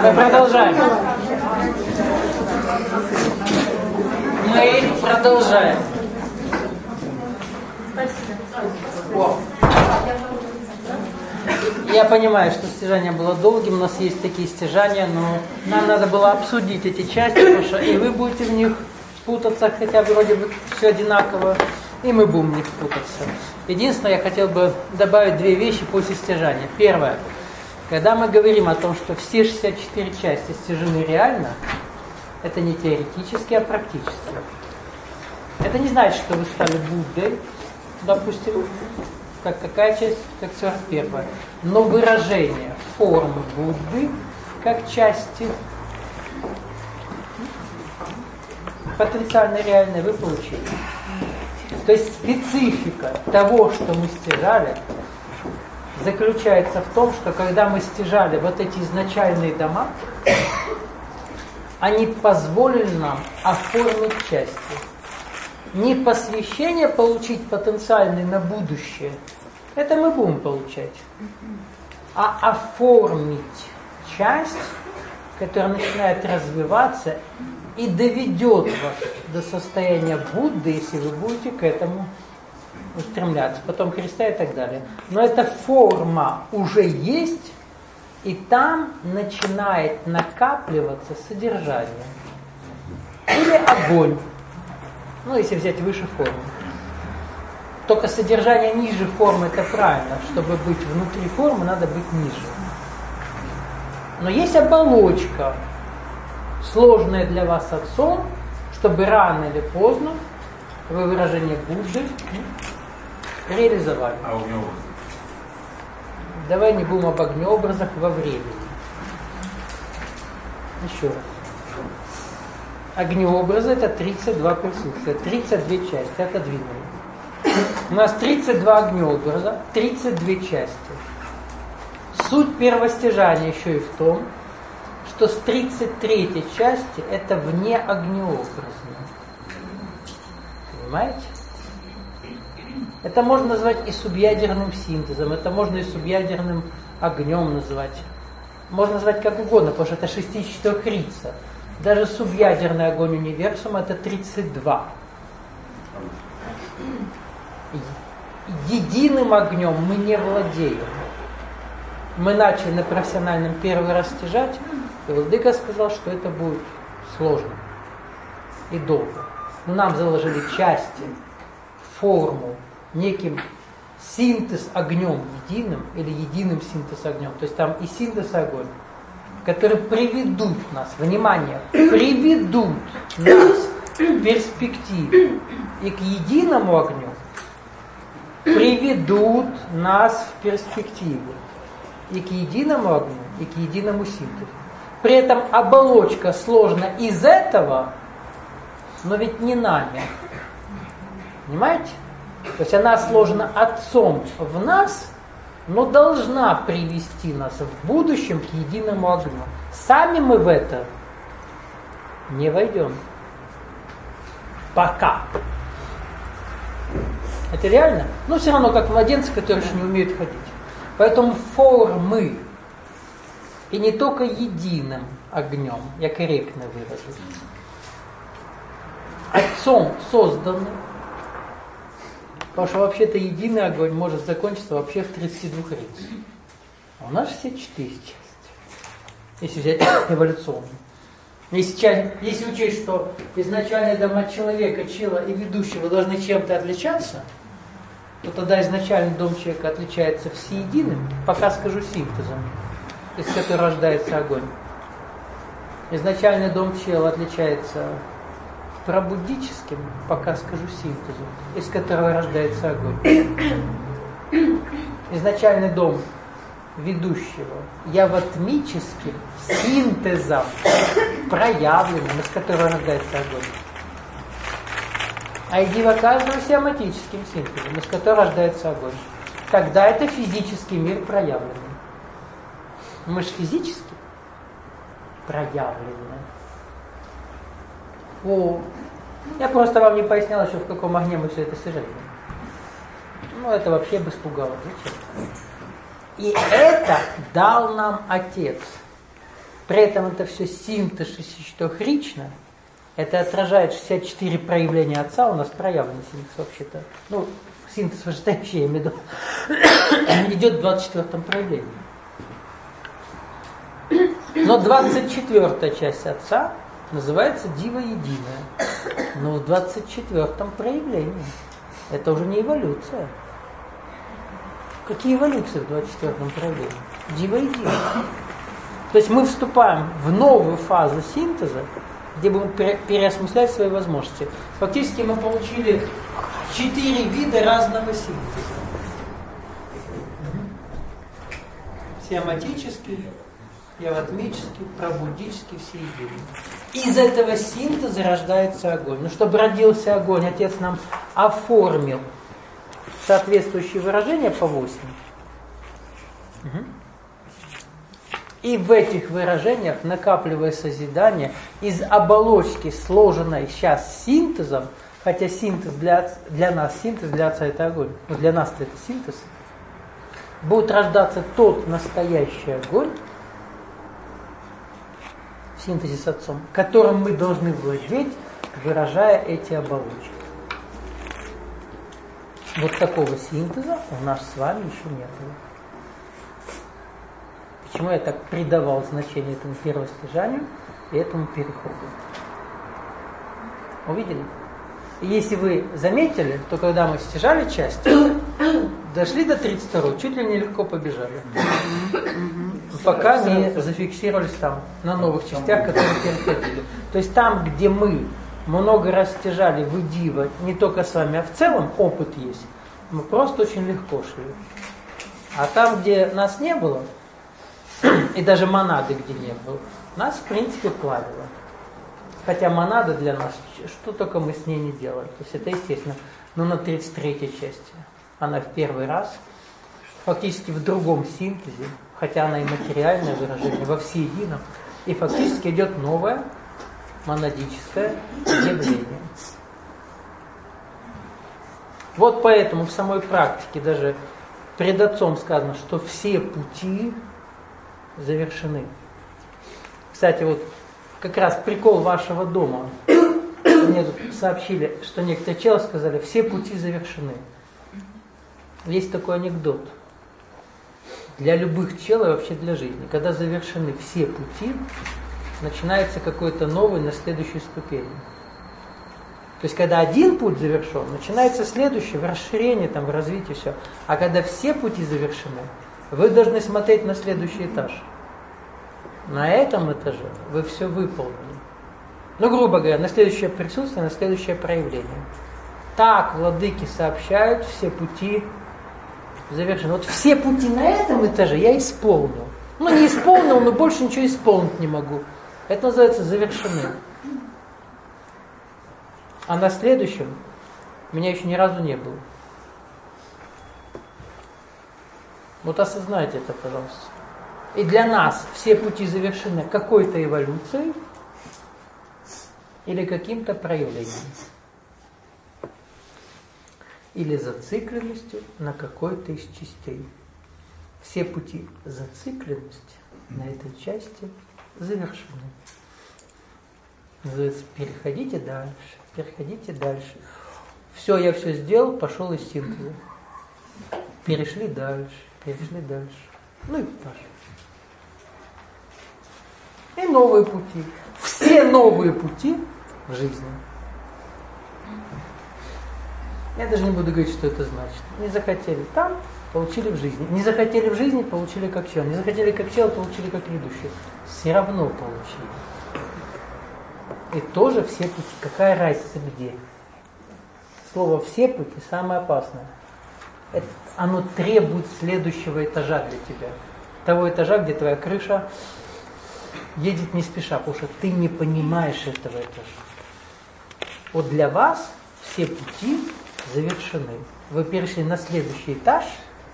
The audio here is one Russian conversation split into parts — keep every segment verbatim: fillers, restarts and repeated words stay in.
Мы продолжаем. Мы продолжаем. О. Я понимаю, что стяжание было долгим, у нас есть такие стяжания, но нам надо было обсудить эти части, потому что и вы будете в них путаться, хотя вроде бы все одинаково, и мы будем в них путаться. Единственное, я хотел бы добавить две вещи после стяжания. Первое. Когда мы говорим о том, что все шестьдесят четыре части стяжены реально, это не теоретически, а практически. Это не значит, что вы стали Буддой, допустим, как какая часть, как сорок первая. Но выражение формы Будды как части потенциально реальной вы получили. То есть специфика того, что мы стяжали, заключается в том, что когда мы стяжали вот эти изначальные дома, они позволили нам оформить части. Не посвящение получить потенциальный на будущее, это мы будем получать, а оформить часть, которая начинает развиваться и доведет вас до состояния Будды, если вы будете к этому устремляться, потом Христа и так далее. Но эта форма уже есть, и там начинает накапливаться содержание. Или огонь. Ну, если взять выше формы. Только содержание ниже формы, это правильно. Чтобы быть внутри формы, надо быть ниже. Но есть оболочка, сложная для вас Отцом, чтобы рано или поздно вы выражение Будды реализовали. А огнеобразы? Давай не будем об огнеобразах во времени. Еще раз. Огнеобразы это тридцать два присутствия, тридцать две части, отодвинули. У нас тридцать два огнеобраза, тридцать две части. Суть первостяжания еще и в том, что с тридцать третьей части это вне огнеобразно. Понимаете? Это можно назвать и субъядерным синтезом, это можно и субъядерным огнем назвать. Можно назвать как угодно, потому что это шестичетырехрица. Даже субъядерный огонь универсума это тридцать два. Единым огнем мы не владеем. Мы начали на профессиональном первый раз стяжать, и владыка сказал, что это будет сложно и долго. Но нам заложили части, форму, неким синтез огнем единым или единым синтез огнем. То есть там и синтез огонь, которые приведут нас, внимание, приведут нас к перспективе и к единому огню, приведут нас в перспективу и к единому огню, и к единому синтезу. При этом оболочка сложна из этого, но ведь не нами. Понимаете? То есть она сложена Отцом в нас, но должна привести нас в будущем к единому огню. Сами мы в это не войдем. Пока. Это реально? Но все равно как младенцы, которые еще не умеют ходить. Поэтому формы, и не только единым огнем, я корректно выражусь, Отцом созданы, потому что вообще-то единый огонь может закончиться вообще в тридцати двух рицах. А у нас шестьдесят четыре части, если взять эволюционно. Если, если учесть, что изначальные дома человека, чела и ведущего должны чем-то отличаться, то тогда изначальный дом человека отличается всеединым, пока скажу синтезом, из которого рождается огонь. Изначальный дом чела отличается пробудическим, пока скажу синтезом, из которого рождается огонь. Изначальный дом ведущего яватмическим синтезом, проявленным, из которого рождается огонь. А идиваказного сиаматическим синтезом, из которого рождается огонь. Тогда это физический мир проявленный. Мы же физически проявлены. О, я просто вам не пояснял еще, в каком огне мы все это сожжем. Ну, это вообще бы испугало. Зачем? И это дал нам Отец. При этом это все синтез-шестичтохрично. Это отражает шестьдесят четыре проявления Отца. У нас проявленный синтез вообще-то. Ну, синтез вышестоящий, я имею в виду, идет в двадцать четвёртом проявлении. Но двадцать четвёртая часть Отца называется Дива Единая. Но в двадцать четвёртом проявлении. Это уже не эволюция. Какие эволюции в двадцать четвёртом проявлении? Дива Единая. То есть мы вступаем в новую фазу синтеза, где будем переосмыслять свои возможности. Фактически мы получили четыре вида разного синтеза. Сиаматический, яватмический, пробудический, всеединый. Из этого синтеза рождается огонь. Но чтобы родился огонь, Отец нам оформил соответствующие выражения по восемь. Угу. И в этих выражениях, накапливая созидание, из оболочки, сложенной сейчас синтезом, хотя синтез для, для нас, синтез для Отца это огонь, но для нас это синтез, будет рождаться тот настоящий огонь в синтезе с Отцом, которым мы должны владеть, выражая эти оболочки. Вот такого синтеза у нас с вами еще не было. Почему я так придавал значение этому первостяжанию и этому переходу? Увидели? И если вы заметили, то когда мы стяжали части, дошли до тридцать второй, чуть ли не легко побежали. Пока не зафиксировались там на новых частях, которые переходили. То есть там, где мы много раз стяжали в Дива, не только с вами, а в целом опыт есть, мы просто очень легко шли. А там, где нас не было, и даже монады, где не было, нас, в принципе, плавило. Хотя монада для нас, что только мы с ней не делали. То есть это естественно. Но на тридцать третьей части она в первый раз, фактически в другом синтезе, хотя она и материальное выражение, во всеедином, и фактически идет новое монадическое явление. Вот поэтому в самой практике даже пред Отцом сказано, что все пути завершены. Кстати, вот как раз прикол вашего дома. Мне тут сообщили, что некоторые челы сказали, все пути завершены. Есть такой анекдот. Для любых чел и вообще для жизни. Когда завершены все пути, начинается какой-то новый на следующей ступени. То есть, когда один путь завершен, начинается следующий в расширении, там, в развитии, все. А когда все пути завершены, вы должны смотреть на следующий этаж. На этом этаже вы все выполнили. Ну, грубо говоря, на следующее присутствие, на следующее проявление. Так владыки сообщают, все пути завершены. Вот все пути на этом этаже я исполнил. Ну, не исполнил, но больше ничего исполнить не могу. Это называется завершены. А на следующем меня еще ни разу не было. Вот осознайте это, пожалуйста. И для нас все пути завершены какой-то эволюцией или каким-то проявлением. Или зацикленностью на какой-то из частей. Все пути зацикленности на этой части завершены. Называется, переходите дальше, переходите дальше. Все, я все сделал, пошел из синтеза. Перешли дальше, перешли дальше. Ну и дальше. И новые пути. Все новые пути в жизни. Я даже не буду говорить, что это значит. Не захотели там, получили в жизни. Не захотели в жизни, получили как чел. Не захотели как чел, получили как ведущий. Все равно получили. И тоже все пути. Какая разница где? Слово «все пути» самое опасное. Это, оно требует следующего этажа для тебя. Того этажа, где твоя крыша едет не спеша, потому что ты не понимаешь этого этажа. Вот для вас все пути завершены. Вы перешли на следующий этаж,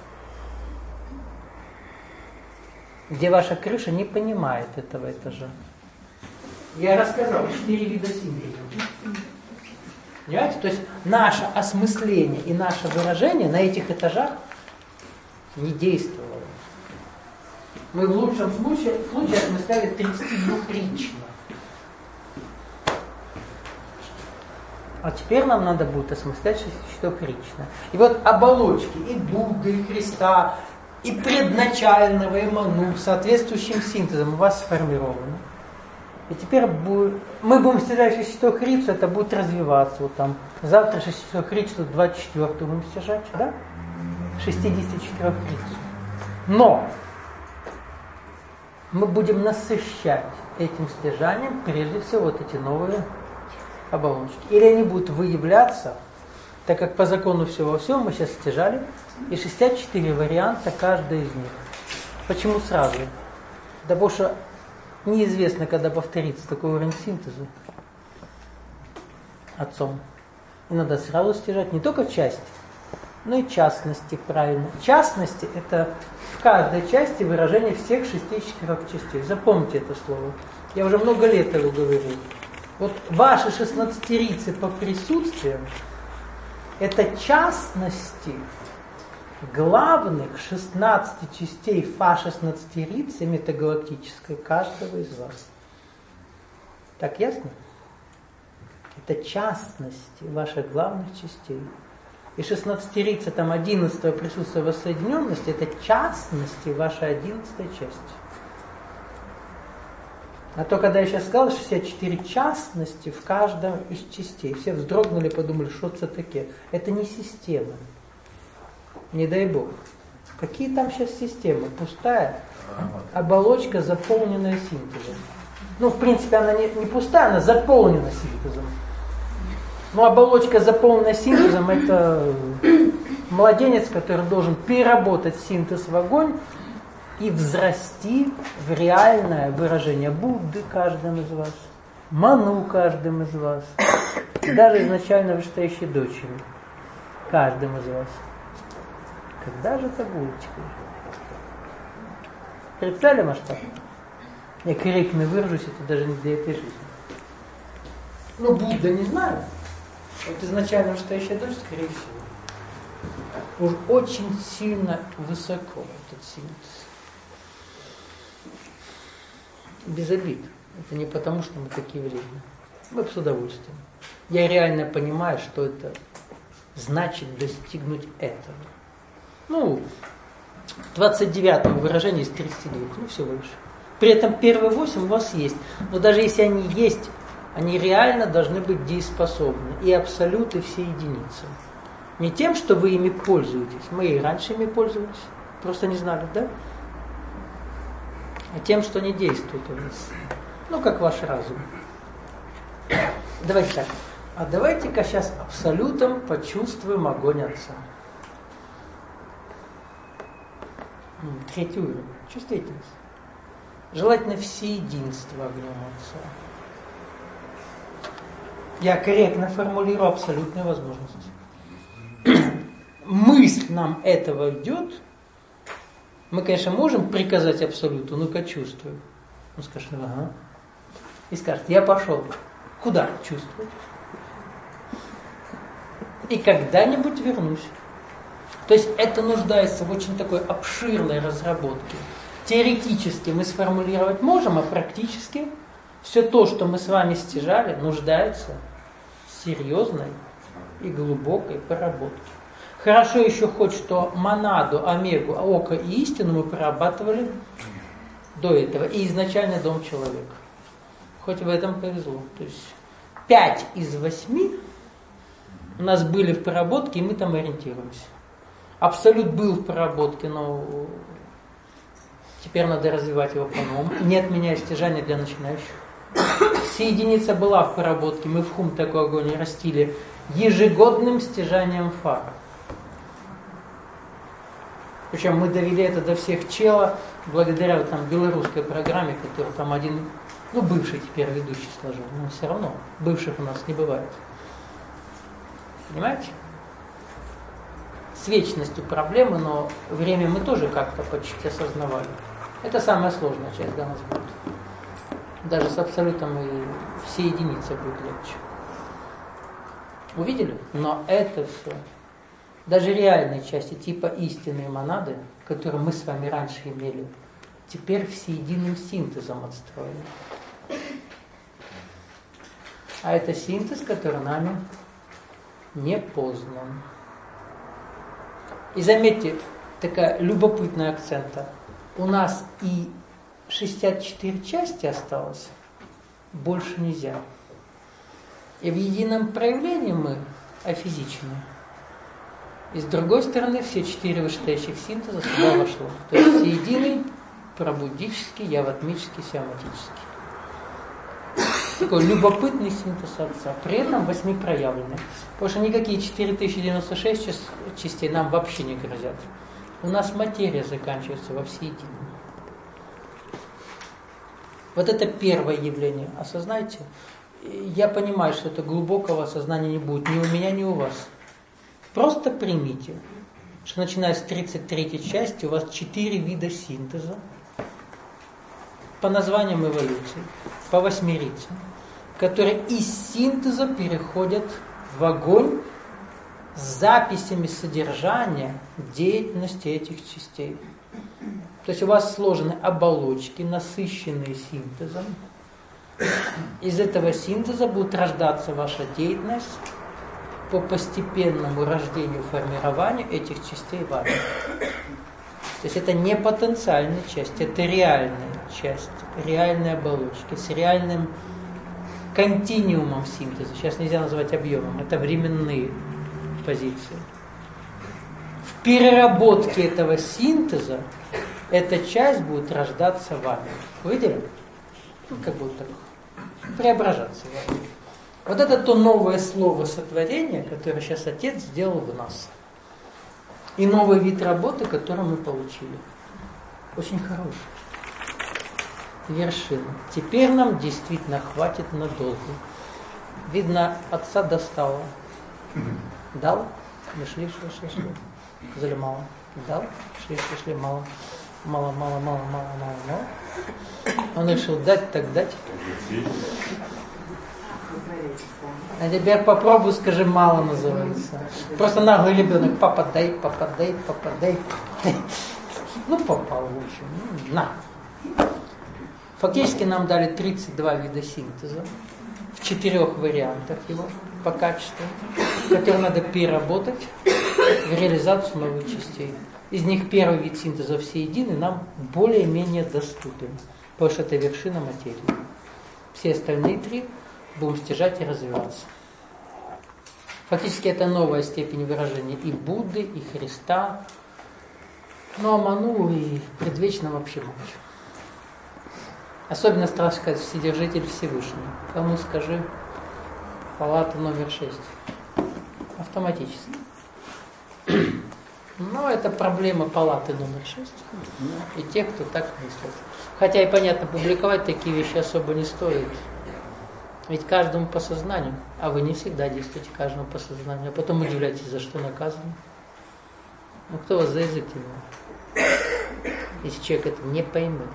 где ваша крыша не понимает этого этажа. Я рассказал четыре вида синтеза. Понимаете? То есть наше осмысление и наше выражение на этих этажах не действовало. Мы в лучшем случае, случае осмысляли тридцатидвухрично. А теперь нам надо будет осмыслять шестичетырехрично. И вот оболочки и Будды, и Христа, и предначального, и Ману соответствующим синтезом у вас сформированы. И теперь будет, мы будем стяжать шестичетырехрицу, это будет развиваться. Вот там завтра шестичетырехрицу, двадцать четвёртую будем стяжать, да? шестидесятичетырехрицу. Но мы будем насыщать этим стяжанием прежде всего вот эти новые оболочки. Или они будут выявляться, так как по закону всего во всем мы сейчас стяжали, и шестьдесят четыре варианта каждый из них. Почему сразу? Да потому что неизвестно, когда повторится такой уровень синтеза отцом. И надо сразу стяжать не только части, но и частности, правильно. Частности – это в каждой части выражение всех шестидесяти четырёх частей. Запомните это слово. Я уже много лет его говорю. Вот ваши шестнадцатерицы по присутствиям – это частности главных шестнадцати частей фа шестнадцатерицы метагалактической каждого из вас. Так ясно? Это частности ваших главных частей. И шестнадцатерица, там одиннадцатого присутствия воссоединенности, это частности вашей одиннадцатой части. А то, когда я сейчас сказал, шестьдесят четыре частности в каждом из частей, все вздрогнули, подумали, что это такое. Это не система. Не дай Бог. Какие там сейчас системы? Пустая оболочка, заполненная синтезом. Ну, в принципе, она не, не пустая, она заполнена синтезом. Но оболочка, заполненная синтезом, это младенец, который должен переработать синтез в огонь и взрасти в реальное выражение Будды каждым из вас, Ману каждым из вас, и даже изначально вышестоящей дочери каждым из вас. Когда же это будет теперь? Представили масштаб? Я корректно выражусь, это даже не для этой жизни. Ну, Будда не знаю. Вот изначально вышестоящая дочь, скорее всего, уж очень сильно высоко этот синтез. Без обид. Это не потому, что мы такие вредные. Мы с удовольствием. Я реально понимаю, что это значит достигнуть этого. Ну, в двадцать девятом выражении из тридцати двух, ну всего лишь. При этом первые восемь у вас есть. Но даже если они есть, они реально должны быть дееспособны. И абсолюты все единицы. Не тем, что вы ими пользуетесь. Мы и раньше ими пользовались. Просто не знали, да? А тем, что не действует у вас. Ну, как ваш разум. Давайте так. А давайте-ка сейчас абсолютом почувствуем огонь Отца. Третий уровень. Чувствительность. Желательно всеединство огнем Отца. Я корректно формулирую абсолютные возможности. Мысль нам этого идет. Мы, конечно, можем приказать абсолюту, ну-ка чувствую. Он скажет, ага. И скажет, я пошел. Куда чувствовать? И когда-нибудь вернусь. То есть это нуждается в очень такой обширной разработке. Теоретически мы сформулировать можем, а практически все то, что мы с вами стяжали, нуждается в серьезной и глубокой проработке. Хорошо еще хоть, что монаду, омегу, око и истину мы прорабатывали до этого. И изначально дом человека. Хоть в этом повезло. То есть пять из восьми у нас были в проработке, и мы там ориентируемся. Абсолют был в проработке, но теперь надо развивать его по-новому. Не отменяя стяжания для начинающих. Всеединица была в проработке, мы в хум такой огонь растили ежегодным стяжанием фара. Причем мы довели это до всех чела, благодаря вот, там, белорусской программе, которую там один, ну, бывший теперь ведущий сложил, но все равно, бывших у нас не бывает. Понимаете? С вечностью проблемы, но время мы тоже как-то почти осознавали. Это самая сложная часть для нас будет. Даже с абсолютом и все единицы будет легче. Увидели? Но это все. Даже реальные части, типа истинные монады, которые мы с вами раньше имели теперь всеединым синтезом отстроен. А это синтез, который нами не познан. И заметьте, такая любопытная акцента. У нас и шестьдесят четыре части осталось, больше нельзя. И в едином проявлении мы афизичны. И с другой стороны, все четыре вышестоящих синтеза сюда вошло. То есть всеединый, пробудический, яватмический, сиаматический. Такой любопытный синтез Отца, при этом восьмипроявленный. Потому что никакие четыре тысячи девяносто шесть частей нам вообще не грозят. У нас материя заканчивается во всеедином. Вот это первое явление. Осознайте. Я понимаю, что это глубокого осознания не будет ни у меня, ни у вас. Просто примите, что начиная с тридцать третьей части у вас четыре вида синтеза по названиям эволюции, по восьмерицам, которые из синтеза переходят в огонь с записями содержания деятельности этих частей. То есть у вас сложены оболочки, насыщенные синтезом. Из этого синтеза будет рождаться ваша деятельность по постепенному рождению, формированию этих частей вами. То есть это не потенциальная часть, это реальная часть, реальные оболочки с реальным континуумом синтеза. Сейчас нельзя назвать объемом, это временные позиции. В переработке этого синтеза эта часть будет рождаться вами. Видели? Ну, как будто так. Преображаться вами. Вот это то новое слово сотворения, которое сейчас Отец сделал в нас. И новый вид работы, который мы получили. Очень хороший. Вершина. Теперь нам действительно хватит надолго. Видно, Отца достало. Дал? Мы шли, шли, шли, шли. Сказали мало. Дал? Шли, шли, шли, мало. Мало, мало, мало, мало, мало, мало. Он решил дать, так дать. А теперь попробуй, скажи, мало называется. Просто наглый ребенок, папа дай, папа дай, папа дай, папа дай. Ну, попал, в общем, ну, на. Фактически нам дали тридцать два вида синтеза в четырех вариантах его по качеству, которые надо переработать в реализацию новых частей. Из них первый вид синтеза всеединый нам более-менее доступен, потому что это вершина материи. Все остальные три будем стяжать и развиваться. Фактически это новая степень выражения и Будды, и Христа, ну а Ману и предвечно вообще молчу. Особенно страшно сказать Вседержитель Всевышний. Кому скажи, палата номер шесть. Автоматически. Но это проблема палаты номер шесть и тех, кто так мыслит. Хотя и понятно, публиковать такие вещи особо не стоит. Ведь каждому по сознанию, а вы не всегда действуете каждому по сознанию, а потом удивляетесь, за что наказаны. Ну кто вас за язык тянул? Если человек это не поймет.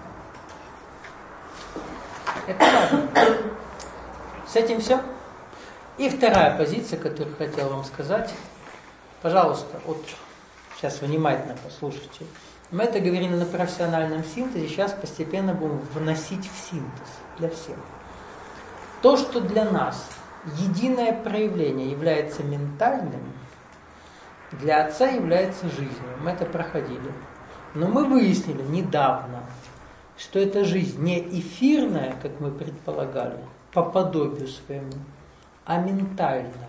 Это важно. С этим все. И вторая позиция, которую хотел вам сказать. Пожалуйста, вот сейчас внимательно послушайте. Мы это говорили на профессиональном синтезе, сейчас постепенно будем вносить в синтез для всех. То, что для нас единое проявление является ментальным, для Отца является жизнью. Мы это проходили. Но мы выяснили недавно, что эта жизнь не эфирная, как мы предполагали, по подобию своему, а ментальная.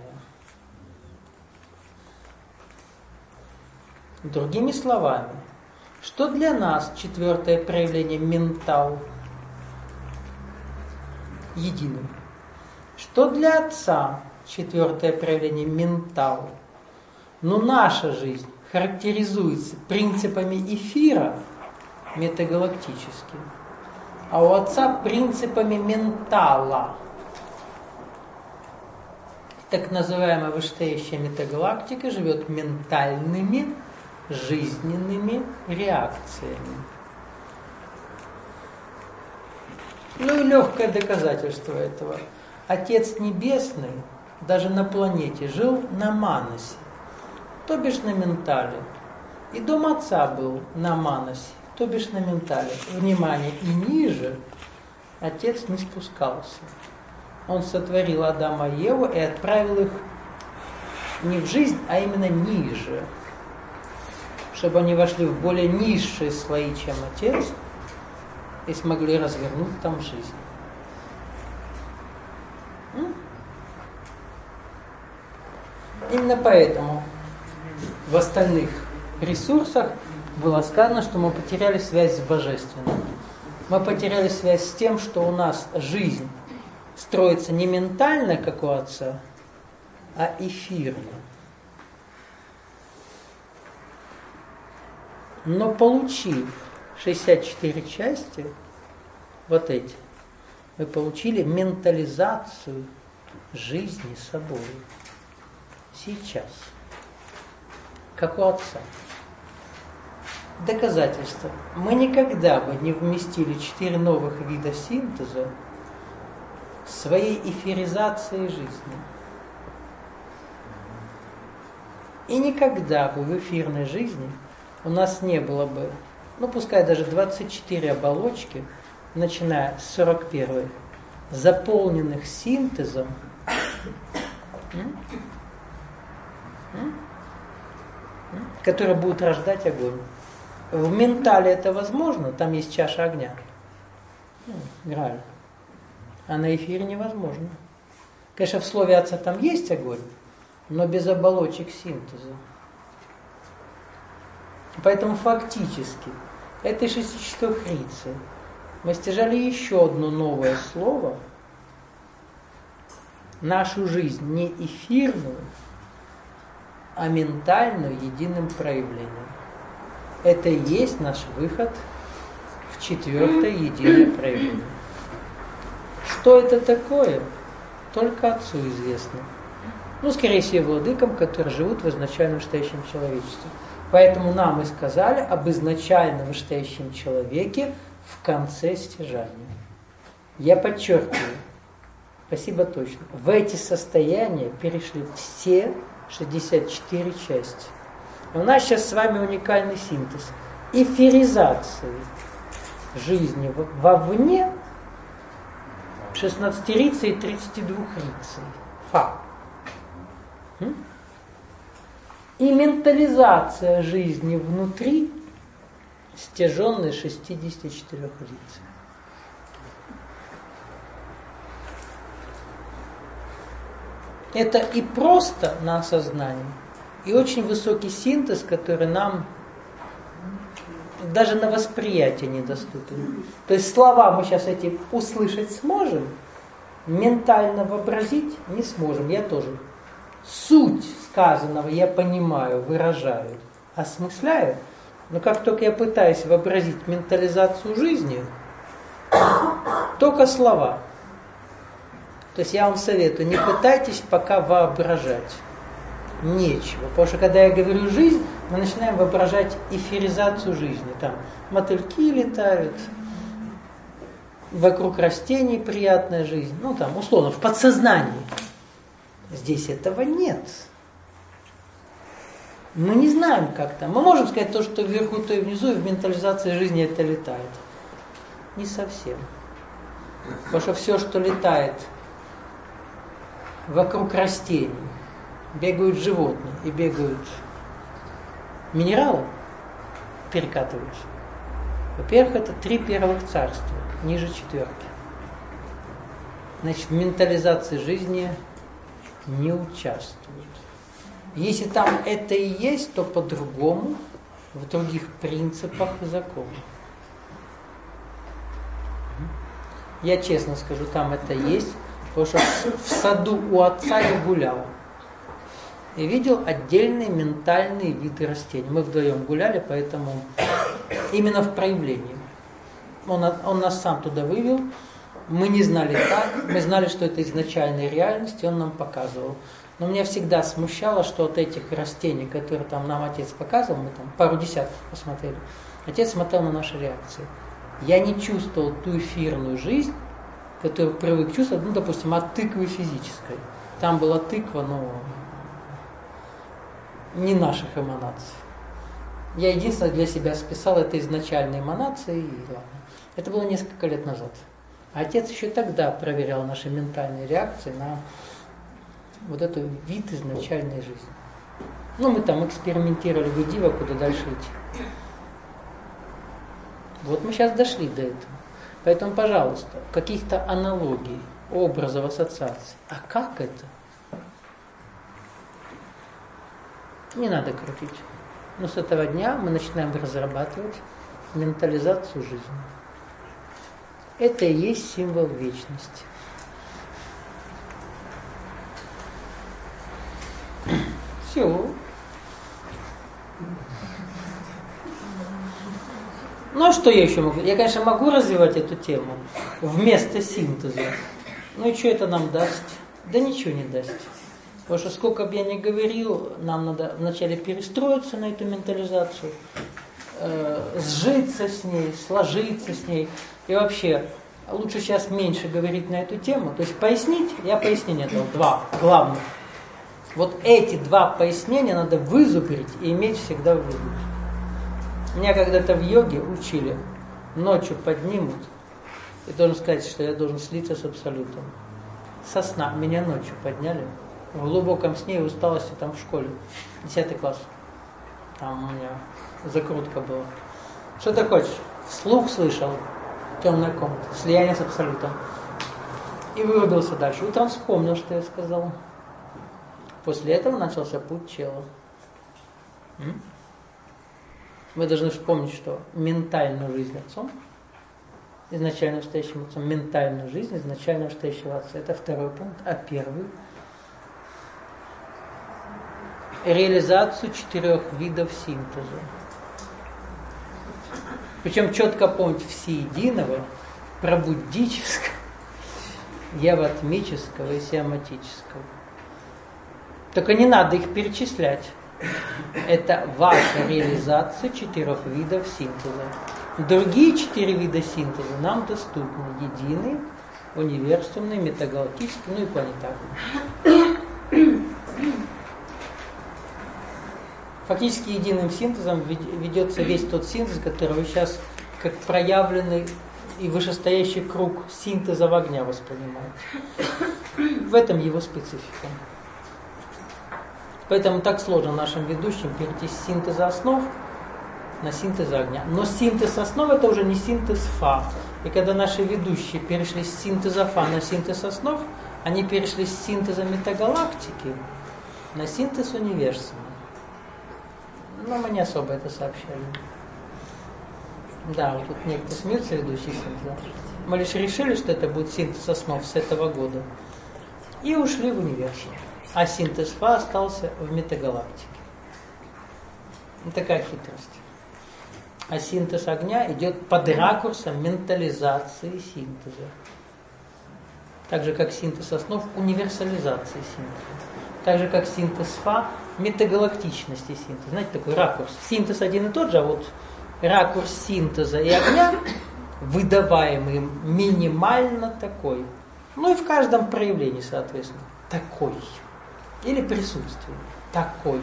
Другими словами, что для нас четвертое проявление ментал единым? Что для Отца четвертое проявление ментал? Но наша жизнь характеризуется принципами эфира метагалактическим, а у Отца принципами ментала. Так называемая вышестоящая метагалактика живет ментальными жизненными реакциями. Ну и легкое доказательство этого. Отец Небесный даже на планете жил на манасе, то бишь на ментале. И дом Отца был на манасе, то бишь на ментале. Внимание, и ниже Отец не спускался. Он сотворил Адама и Еву и отправил их не в жизнь, а именно ниже, чтобы они вошли в более низшие слои, чем Отец, и смогли развернуть там жизнь. Именно поэтому в остальных ресурсах было сказано, что мы потеряли связь с Божественным. Мы потеряли связь с тем, что у нас жизнь строится не ментально, как у Отца, а эфирно. Но получив шестьдесят четыре части, вот эти, мы получили ментализацию жизни собой. Сейчас. Как у Отца. Доказательство. Мы никогда бы не вместили четыре новых вида синтеза своей эфиризации жизни. И никогда бы в эфирной жизни у нас не было бы, ну пускай даже двадцать четыре оболочки, начиная с сорок первой, заполненных синтезом, которые будут рождать огонь. В ментале это возможно, там есть чаша огня. Ну, реально. А на эфире невозможно. Конечно, в слове Отца там есть огонь, но без оболочек синтеза. Поэтому фактически этой шестичастохрицы мы стяжали еще одно новое слово, нашу жизнь не эфирную, а ментальную единым проявлением. Это и есть наш выход в четвертое единое проявление. Что это такое? Только Отцу известно. Ну, скорее всего, владыкам, которые живут в изначальном вышестоящем человечестве. Поэтому нам и сказали об изначальном вышестоящем человеке в конце стяжания. Я подчеркиваю, спасибо точно, в эти состояния перешли все шестьдесят четыре части. У нас сейчас с вами уникальный синтез эфиризации жизни вовне шестнадцатирицей и тридцатидвухрицей. Факт. И ментализация жизни внутри стяженной шестидесятичетырехрицей. Это и просто на осознании, и очень высокий синтез, который нам даже на восприятие недоступен. То есть слова мы сейчас эти услышать сможем, ментально вообразить не сможем, я тоже. Суть сказанного я понимаю, выражаю, осмысляю, но как только я пытаюсь вообразить ментализацию жизни, только слова. То есть я вам советую, не пытайтесь пока воображать. Нечего. Потому что когда я говорю жизнь, мы начинаем воображать эфиризацию жизни. Там мотыльки летают, вокруг растений приятная жизнь. Ну там, условно, в подсознании. Здесь этого нет. Мы не знаем, как там. Мы можем сказать то, что вверху, то и внизу, и в ментализации жизни это летает. Не совсем. Потому что все, что летает вокруг растений, бегают животные и бегают минералы, перекатываются. Во-первых, это три первых царства, ниже четверки. Значит, в ментализации жизни не участвуют. Если там это и есть, то по-другому, в других принципах и законах. Я честно скажу, там это есть, потому что в саду у Отца я гулял и видел отдельные ментальные виды растений. Мы вдвоем гуляли, поэтому именно в проявлении. Он, он нас сам туда вывел, мы не знали как, мы знали, что это изначальная реальность, и он нам показывал. Но меня всегда смущало, что от этих растений, которые там нам Отец показывал, мы там пару десятков посмотрели, Отец смотрел на наши реакции. Я не чувствовал ту эфирную жизнь, которую привык чувствовать, ну, допустим, от тыквы физической. Там была тыква, но не наших эманаций. Я единственное для себя списал это изначальные эманации, и ладно. Это было несколько лет назад. А отец еще тогда проверял наши ментальные реакции на вот этот вид изначальной жизни. Ну, мы там экспериментировали в Идива, куда дальше идти. Вот мы сейчас дошли до этого. Поэтому, пожалуйста, каких-то аналогий, образов, ассоциаций. А как это? Не надо крутить. Но с этого дня мы начинаем разрабатывать ментализацию жизни. Это и есть символ вечности. Все. Ну а что я еще могу? Я, конечно, могу развивать эту тему вместо синтеза. Ну и что это нам даст? Да ничего не даст. Потому что сколько бы я ни говорил, нам надо вначале перестроиться на эту ментализацию, э, сжиться с ней, сложиться с ней. И вообще, лучше сейчас меньше говорить на эту тему. То есть пояснить, я пояснение дал, два главных. Вот эти два пояснения надо вызубрить и иметь всегда в виду. Меня когда-то в йоге учили, ночью поднимут, и должен сказать, что я должен слиться с абсолютом. Со сна меня ночью подняли, в глубоком сне и усталости там в школе, десятый класс. Там у меня закрутка была. Что ты хочешь? Вслух слышал, темная комната, слияние с абсолютом. И вырубился дальше. Утром вспомнил, что я сказал. После этого начался путь чела. М? Мы должны вспомнить, что ментальную жизнь отцом, изначально настоящим отцом, ментальную жизнь изначально настоящего отца. Это второй пункт. А первый – реализацию четырех видов синтеза. Причем четко помнить всеединого, пробуддического, яватмического и сиаматического. Только не надо их перечислять. Это ваша реализация четырех видов синтеза. Другие четыре вида синтеза нам доступны. Единый, универсальный, метагалактический, ну и планетарный. Фактически единым синтезом ведется весь тот синтез, который вы сейчас как проявленный и вышестоящий круг синтеза в огня воспринимаете. В этом его специфика. Поэтому так сложно нашим ведущим перейти с синтеза основ на синтез огня. Но синтез основ это уже не синтез фа. И когда наши ведущие перешли с синтеза фа на синтез основ, они перешли с синтеза метагалактики на синтез универсума. Но мы не особо это сообщали. Да, вот тут некоторые смеются, ведущие синтеза. Мы лишь решили, что это будет синтез основ с этого года. И ушли в универсум. А синтез фа остался в метагалактике. Вот такая хитрость. А синтез огня идет под ракурсом ментализации синтеза. Так же, как синтез основ универсализации синтеза. Так же, как синтез фа метагалактичности синтеза. Знаете, такой ракурс. Синтез один и тот же, а вот ракурс синтеза и огня, выдаваемый минимально такой. Ну и в каждом проявлении, соответственно, такой. Или присутствие. Такой.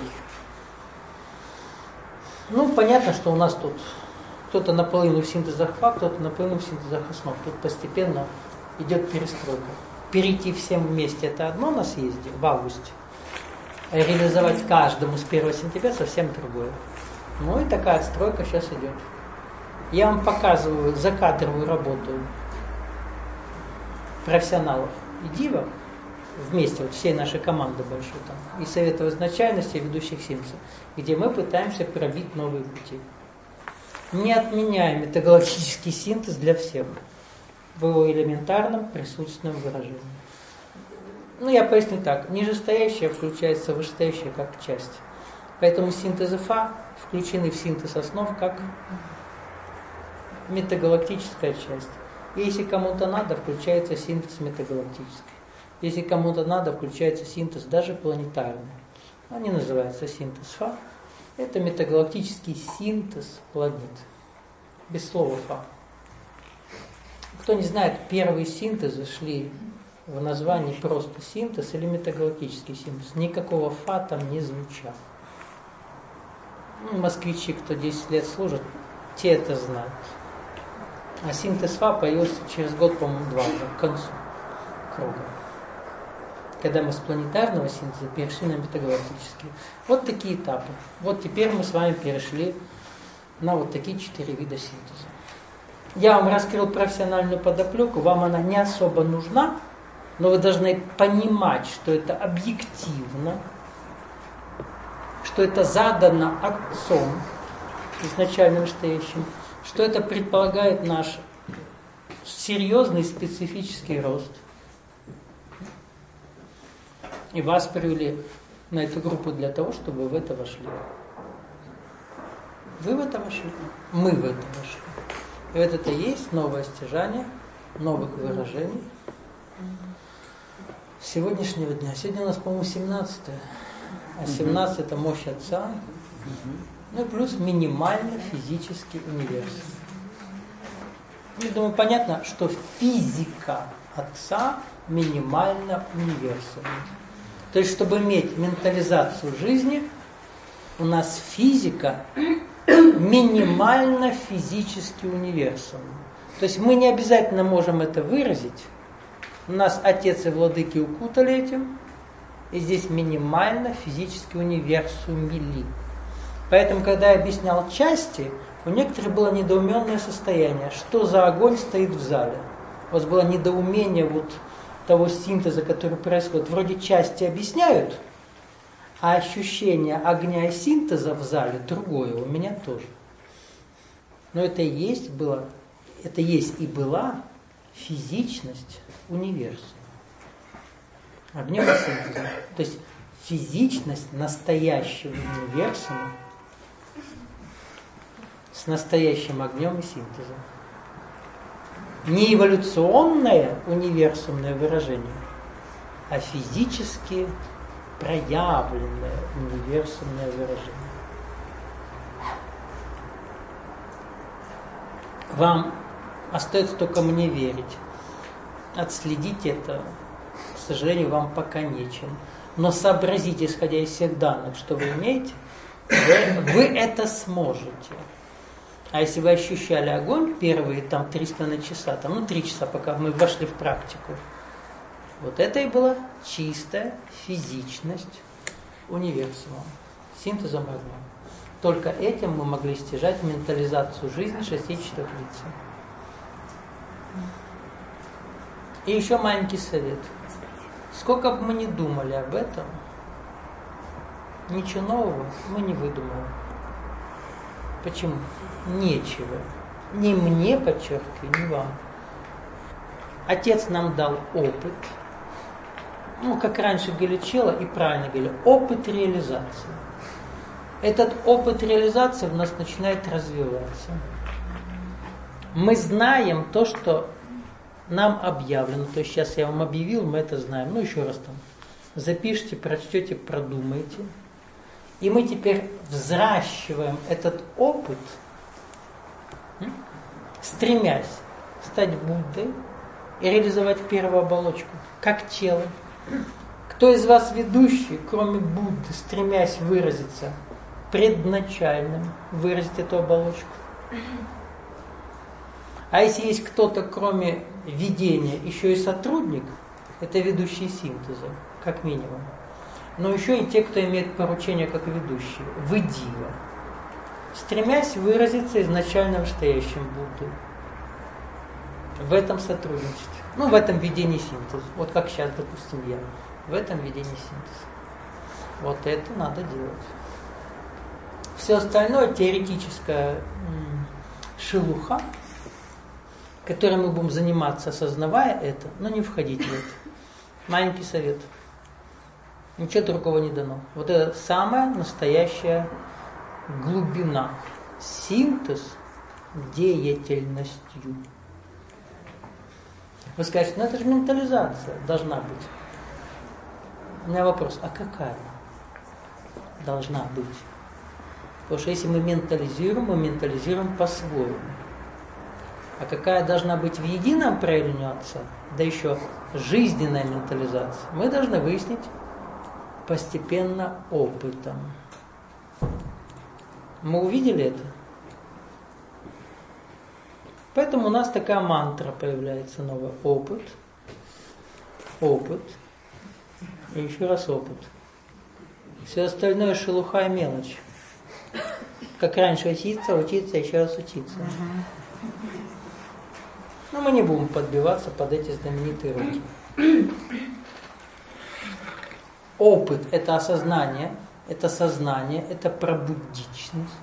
Ну, понятно, что у нас тут кто-то наполовину в синтезах фа, кто-то наполовину в синтезах основ. Тут постепенно идет перестройка. Перейти всем вместе это одно на съезде в августе. А реализовать каждому с первого сентября совсем другое. Ну и такая отстройка сейчас идет. Я вам показываю закадровую работу профессионалов Идива. Вместе, вот всей нашей команды большой там, и Совета изначальности, и ведущих синтезов, где мы пытаемся пробить новые пути. Не отменяем метагалактический синтез для всех в его элементарном присутственном выражении. Ну, я поясню так. Нижестоящее включается в вышестоящее как часть. Поэтому синтезы фа включены в синтез основ как метагалактическая часть. И если кому-то надо, включается синтез метагалактический. Если кому-то надо, включается синтез даже планетарный. Они называются синтез фа. Это метагалактический синтез планет. Без слова фа. Кто не знает, первые синтезы шли в названии просто синтез или метагалактический синтез. Никакого фа там не звучало. Ну, москвичи, кто десять лет служит, те это знают. А синтез Фа появился через год, по-моему, два уже, к концу круга. Когда мы с планетарного синтеза перешли на метагалактический. Вот такие этапы. Вот теперь мы с вами перешли на вот такие четыре вида синтеза. Я вам раскрыл профессиональную подоплеку, вам она не особо нужна, но вы должны понимать, что это объективно, что это задано Отцом, изначальным настоящим, что это предполагает наш серьезный специфический рост. И вас привели на эту группу для того, чтобы вы в это вошли. Вы в это вошли, мы в это вошли. И вот это и есть новое стяжание новых выражений сегодняшнего дня. Сегодня у нас, по-моему, семнадцатое. А семнадцать это мощь Отца. Ну и плюс минимальный физический универсум. Я думаю, понятно, что физика Отца минимально универсум. То есть, чтобы иметь ментализацию жизни, у нас физика минимально физический универсум. То есть мы не обязательно можем это выразить. У нас отец и владыки укутали этим, и здесь минимально физический универсум мили. Поэтому, когда я объяснял части, у некоторых было недоуменное состояние, что за огонь стоит в зале. У вас было недоумение вот того синтеза, который происходит. Вроде части объясняют, а ощущение огня и синтеза в зале другое, у меня тоже. Но это и есть было, это есть и была физичность универсума. Огнем и синтезом. То есть физичность настоящего универсума с настоящим огнем и синтезом. Не эволюционное универсумное выражение, а физически проявленное универсумное выражение. Вам остается только мне верить. Отследить это, к сожалению, вам пока нечем. Но сообразите, исходя из всех данных, что вы имеете, вы, вы это сможете. А если вы ощущали огонь первые там три с половиной часа, там, ну три часа, пока мы вошли в практику, вот это и была чистая физичность универсума, синтезом огня. Только этим мы могли стяжать ментализацию жизни шести четырехлицей. И еще маленький совет. Сколько бы мы ни думали об этом, ничего нового мы не выдумаем. Почему? Нечего. Ни мне, подчеркиваю, ни вам. Отец нам дал опыт. Ну, как раньше говорили Чело, и правильно говорили, опыт реализации. Этот опыт реализации у нас начинает развиваться. Мы знаем то, что нам объявлено. То есть сейчас я вам объявил, мы это знаем. Ну, еще раз там запишите, прочтете, продумайте. И мы теперь взращиваем этот опыт, стремясь стать Буддой и реализовать первую оболочку, как тело. Кто из вас ведущий, кроме Будды, стремясь выразиться предначальным, выразить эту оболочку? А если есть кто-то, кроме ведения, еще и сотрудник, это ведущий синтеза, как минимум. Но еще и те, кто имеет поручение как ведущие, выдива, стремясь выразиться изначально настоящим Буддой. В этом сотрудничестве. Ну, в этом ведении синтеза. Вот как сейчас, допустим, я. В этом ведении синтеза. Вот это надо делать. Все остальное теоретическая м- шелуха, которой мы будем заниматься, осознавая это, но не входить в это. Маленький совет. Ничего другого не дано. Вот это самая настоящая глубина. Синтез деятельностью. Вы скажете, ну это же ментализация должна быть. У меня вопрос, а какая должна быть? Потому что если мы ментализируем, мы ментализируем по-своему. А какая должна быть в едином проявлении Отца, да еще жизненная ментализация, мы должны выяснить постепенно опытом. Мы увидели это? Поэтому у нас такая мантра появляется новая. Опыт, опыт и еще раз опыт. Все остальное шелуха и мелочь. Как раньше учиться, учиться, еще раз учиться. Но мы не будем подбиваться под эти знаменитые руки. Опыт – это осознание, это сознание, это пробудичность.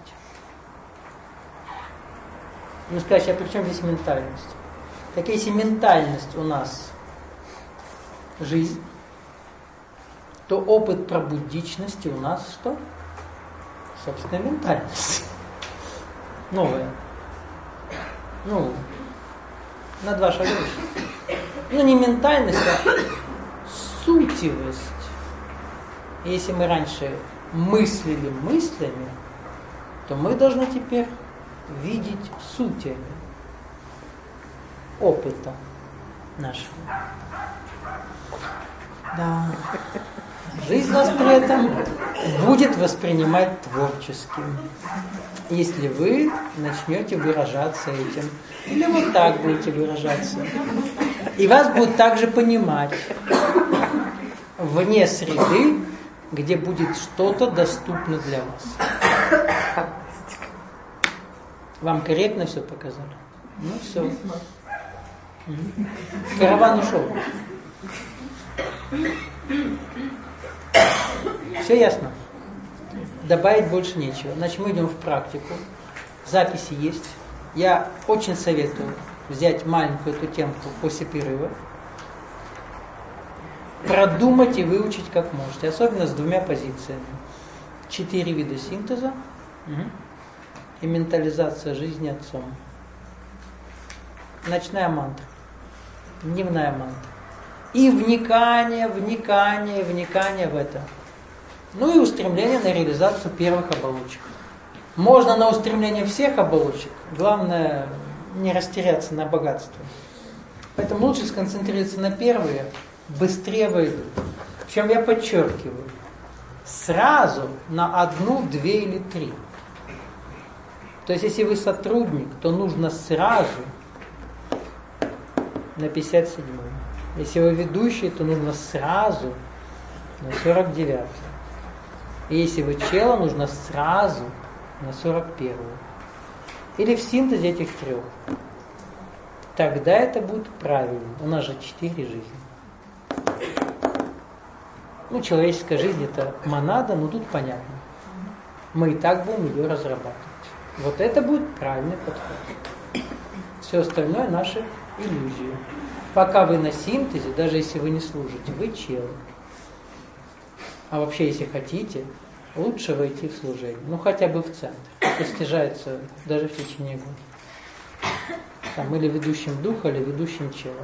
Ну, скажешь, а при чем здесь ментальность? Так если ментальность у нас жизнь, то опыт пробудичности у нас что? Собственно, ментальность. Новая. Ну, на два шага выше. Ну, не ментальность, а сутивость. Если мы раньше мыслили мыслями, то мы должны теперь видеть сутями опыта нашего. Да. Жизнь нас при этом будет воспринимать творческим, если вы начнете выражаться этим. Или вот так будете выражаться. И вас будут также понимать вне среды, где будет что-то доступно для вас. Вам корректно все показали? Ну все. Караван ушел. Все ясно? Добавить больше нечего. Значит, мы идем в практику. Записи есть. Я очень советую взять маленькую эту темку после перерыва, продумать и выучить как можете. Особенно с двумя позициями. Четыре вида синтеза угу. и ментализация жизни отцом. Ночная мантра. Дневная мантра. И вникание, вникание, вникание в это. Ну и устремление на реализацию первых оболочек. Можно на устремление всех оболочек. Главное не растеряться на богатство. Поэтому лучше сконцентрироваться на первые, быстрее войдут. Причем я подчеркиваю, сразу на одну, две или три. То есть если вы сотрудник, то нужно сразу на пятьдесят седьмую. Если вы ведущий, то нужно сразу на сорок девятую. И если вы чела, нужно сразу на сорок первую. Или в синтезе этих трех. Тогда это будет правильно. У нас же четыре жизни. Ну, человеческая жизнь это монада, но тут понятно. Мы и так будем ее разрабатывать. Вот это будет правильный подход. Все остальное наши иллюзии. Пока вы на синтезе, даже если вы не служите, вы челы. А вообще, если хотите, лучше войти в служение. Ну, хотя бы в центр. Это снижается даже в течение года. Там, или ведущим духа, или ведущим чела.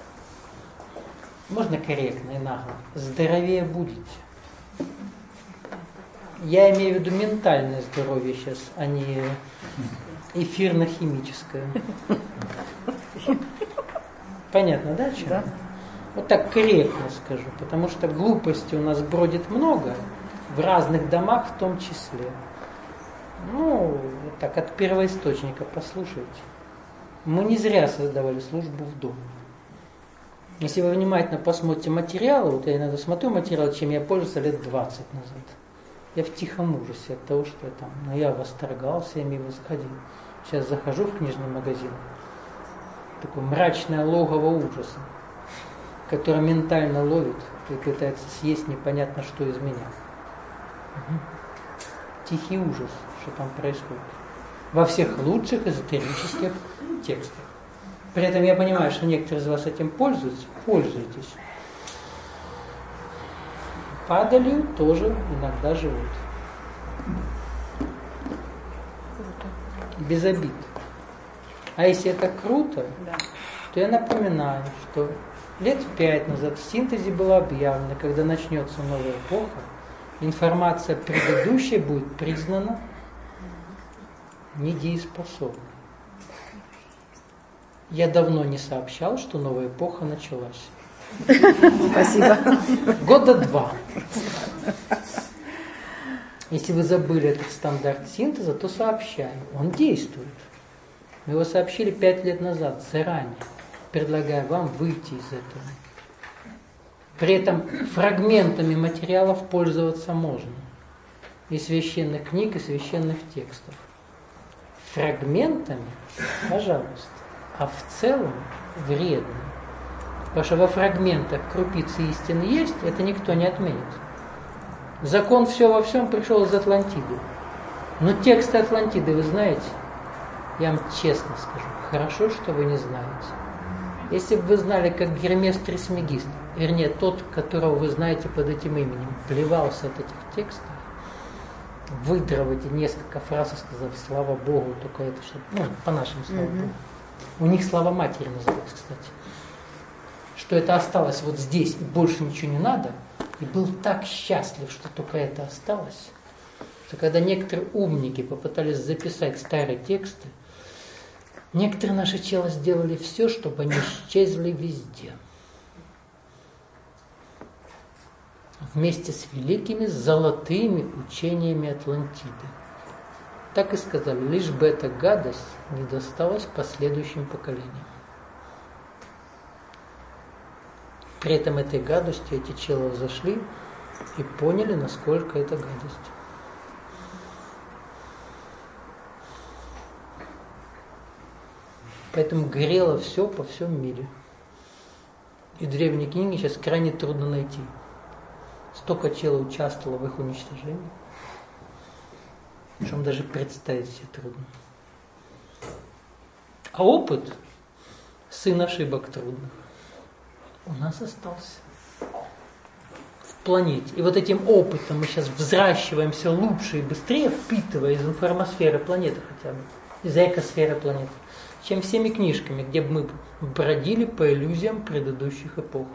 Можно корректно и нагло. Здоровее будете. Я имею в виду ментальное здоровье сейчас, а не эфирно-химическое. Понятно, да, чем? Да. Вот так корректно скажу, потому что глупости у нас бродит много, в разных домах в том числе. Ну, вот так, от первоисточника послушайте. Мы не зря создавали службу в дом. Если вы внимательно посмотрите материалы, вот я иногда смотрю материалы, чем я пользовался лет двадцать назад. Я в тихом ужасе от того, что я там, но я восторгался, я мимо сходил. Сейчас захожу в книжный магазин, такое мрачное логово ужаса, которое ментально ловит и пытается съесть непонятно что из меня. Угу. Тихий ужас, что там происходит. Во всех лучших эзотерических текстах. При этом я понимаю, что некоторые из вас этим пользуются, пользуйтесь. Падалью тоже иногда живут. Без обид. А если это круто, да. то я напоминаю, что лет пять назад в синтезе было объявлено, когда начнется новая эпоха, информация предыдущая будет признана недееспособной. Я давно не сообщал, что новая эпоха началась. Спасибо. Года два. Если вы забыли этот стандарт синтеза, то сообщаем. Он действует. Мы его сообщили пять лет назад, заранее, предлагая вам выйти из этого. При этом фрагментами материалов пользоваться можно. И священных книг, и священных текстов. Фрагментами, пожалуйста, а в целом вредно. Потому что во фрагментах крупицы истины есть, это никто не отменит. Закон все во всем пришел из Атлантиды. Но тексты Атлантиды вы знаете? Я вам честно скажу, хорошо, что вы не знаете. Если бы вы знали, как Гермес Трисмегист, вернее, тот, которого вы знаете под этим именем, плевался от этих текстов, выдрав эти несколько фраз и сказав «Слава Богу», только это что, ну, по нашим словам. Mm-hmm. У них слава матери называется, кстати. Что это осталось вот здесь, и больше ничего не надо, и был так счастлив, что только это осталось, что когда некоторые умники попытались записать старые тексты, некоторые наши челы сделали все, чтобы они исчезли везде. Вместе с великими золотыми учениями Атлантиды. Так и сказали, лишь бы эта гадость не досталась последующим поколениям. При этом этой гадостью эти челы взошли и поняли, насколько это гадость. Поэтому горело все по всем мире. И древние книги сейчас крайне трудно найти. Столько челов участвовало в их уничтожении, что даже представить себе трудно. А опыт – сын ошибок трудных. У нас остался в планете. И вот этим опытом мы сейчас взращиваемся лучше и быстрее, впитывая из информосферы планеты хотя бы, из экосферы планеты, чем всеми книжками, где бы мы бродили по иллюзиям предыдущих эпох.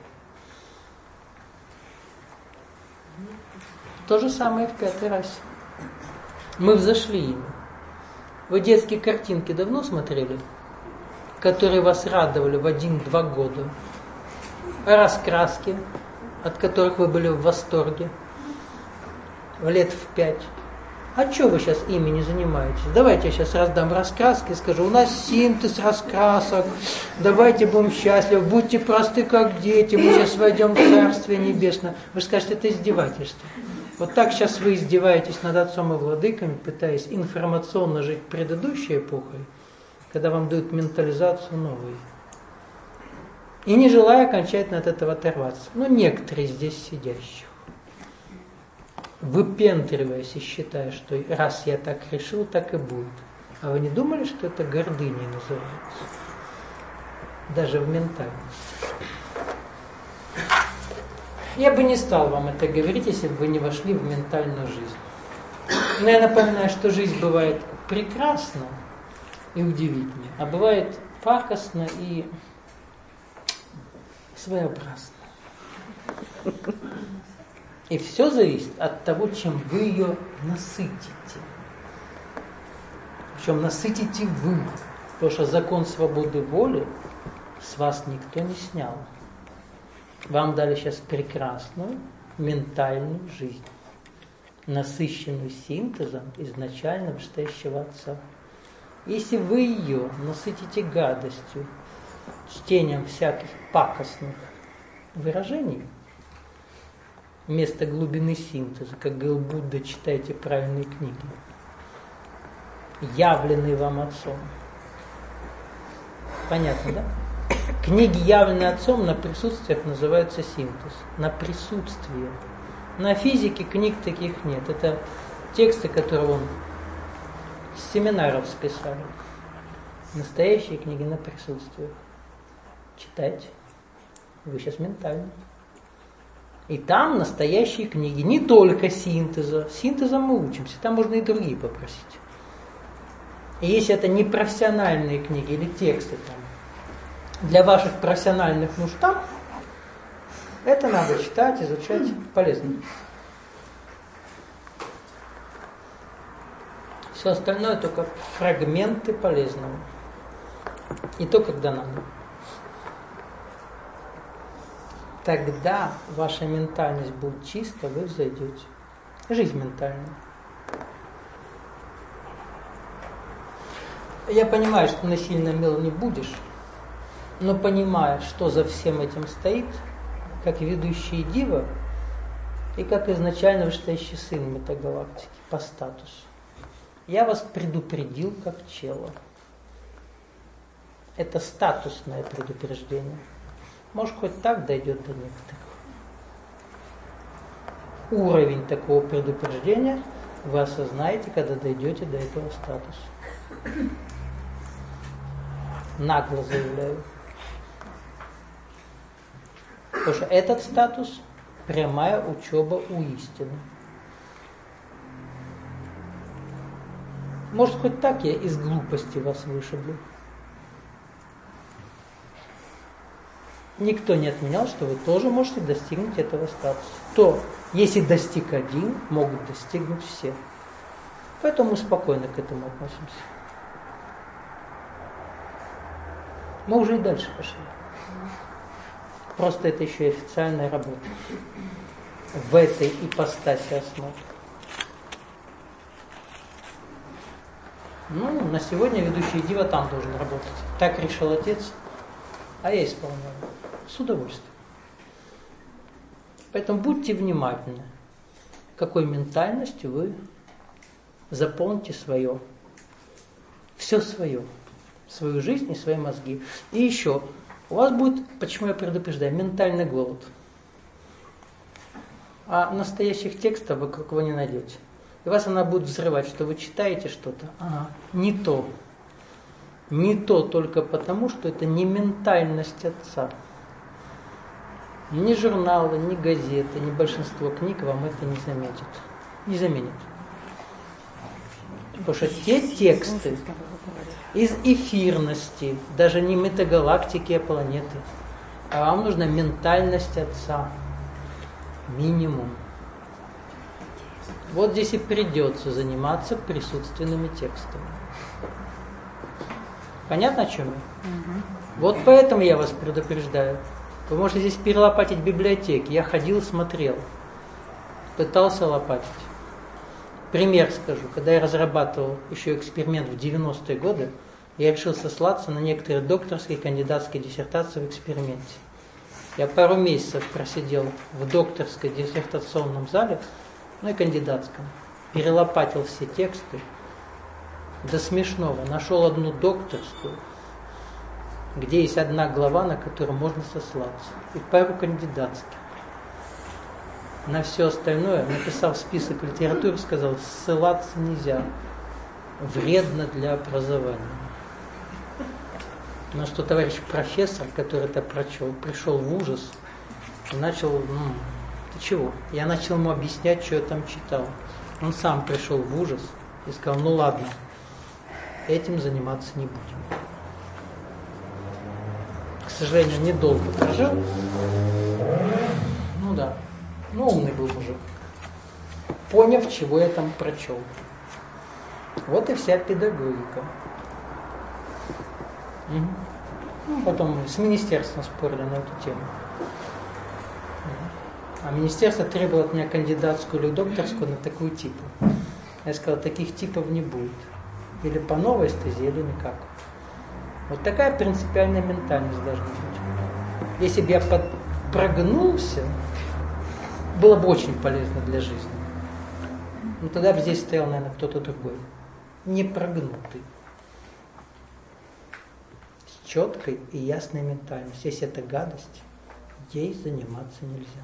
То же самое в пятой расе. Мы взошли ими. Вы детские картинки давно смотрели, которые вас радовали в один-два года? Раскраски, от которых вы были в восторге, лет в пять. А что вы сейчас ими не занимаетесь? Давайте я сейчас раздам раскраски и скажу, у нас синтез раскрасок, давайте будем счастливы, будьте просты, как дети, мы сейчас войдем в Царствие Небесное. Вы скажете, это издевательство. Вот так сейчас вы издеваетесь над отцом и владыками, пытаясь информационно жить предыдущей эпохой, когда вам дают ментализацию новой. И не желая окончательно от этого оторваться. Но некоторые здесь сидящих, выпендриваясь и считая, что раз я так решил, так и будет. А вы не думали, что это гордыней называется? Даже в ментальности. Я бы не стал вам это говорить, если бы вы не вошли в ментальную жизнь. Но я напоминаю, что жизнь бывает прекрасна и удивительна, а бывает пакостна и своеобразно. И все зависит от того, чем вы ее насытите. Причем насытите вы. Потому что закон свободы воли с вас никто не снял. Вам дали сейчас прекрасную ментальную жизнь, насыщенную синтезом изначально вышестоящего Отца. Если вы ее насытите гадостью, чтением всяких пакостных выражений, вместо глубины синтеза, как говорил Будда, читайте правильные книги, явленные вам Отцом. Понятно, да? Книги, явленные Отцом, на присутствиях называются синтез. На присутствии. На физике книг таких нет. Это тексты, которые он с семинаров списали. Настоящие книги на присутствиях. Читайте. Вы сейчас ментально. И там настоящие книги. Не только синтеза. Синтезом мы учимся. Там можно и другие попросить. И если это не профессиональные книги или тексты там, для ваших профессиональных нужд там, это надо читать, изучать, полезно. Все остальное только фрагменты полезного. И то, когда надо. Тогда ваша ментальность будет чиста, вы взойдете. Жизнь ментальная. Я понимаю, что насильно мил не будешь, но понимая, что за всем этим стоит, как ведущий дива и как изначально вышестоящий сын метагалактики по статусу, я вас предупредил как чела. Это статусное предупреждение. Может, хоть так дойдет до некоторых. Уровень такого предупреждения вы осознаете, когда дойдете до этого статуса. Нагло заявляю. Потому что этот статус – прямая учеба у истины. Может, хоть так я из глупости вас вышиблю. Никто не отменял, что вы тоже можете достигнуть этого статуса. То, если достиг один, могут достигнуть все. Поэтому мы спокойно к этому относимся. Мы уже и дальше пошли. Просто это еще и официальная работа. В этой ипостаси осмотра. Ну, на сегодня ведущий дива там должен работать. Так решил отец, а я исполняю. С удовольствием. Поэтому будьте внимательны, какой ментальностью вы заполните свое. Все свое. Свою жизнь и свои мозги. И еще, у вас будет, почему я предупреждаю, ментальный голод. А настоящих текстов вокруг вы не найдете. И вас она будет взрывать, что вы читаете что-то. Ага, не то. Не то только потому, что это не ментальность отца. Ни журналы, ни газеты, ни большинство книг вам это не заметят. Не заменят. Потому что те тексты из эфирности, даже не метагалактики, а планеты, а вам нужна ментальность отца. Минимум. Вот здесь и придется заниматься присутственными текстами. Понятно, о чем я? Угу. Вот поэтому я вас предупреждаю. Вы можете здесь перелопатить библиотеки. Я ходил, смотрел. Пытался лопатить. Пример скажу. Когда я разрабатывал еще эксперимент в девяностые годы, я решил сослаться на некоторые докторские и кандидатские диссертации в эксперименте. Я пару месяцев просидел в докторской диссертационном зале, ну и кандидатском. Перелопатил все тексты. До смешного. Нашел одну докторскую, где есть одна глава, на которую можно сослаться. И пару кандидатских. На все остальное, написав список литературы, сказал, ссылаться нельзя. Вредно для образования. На что товарищ профессор, который это прочел, пришел в ужас и начал, ну, ты чего? Я начал ему объяснять, что я там читал. Он сам пришел в ужас и сказал, ну ладно, этим заниматься не будем. К сожалению, недолго прожил. Ну да, ну умный был мужик. Поняв, чего я там прочел. Вот и вся педагогика. Угу. Ну, потом с министерством спорили на эту тему. А министерство требовало от меня кандидатскую или докторскую на такую типу. Я сказал, таких типов не будет. Или по новой стезе, или никак. Вот такая принципиальная ментальность должна быть. Если бы я под... прогнулся, было бы очень полезно для жизни. Но тогда бы здесь стоял, наверное, кто-то другой. Не прогнутый. С четкой и ясной ментальностью. Если это гадость, ей заниматься нельзя.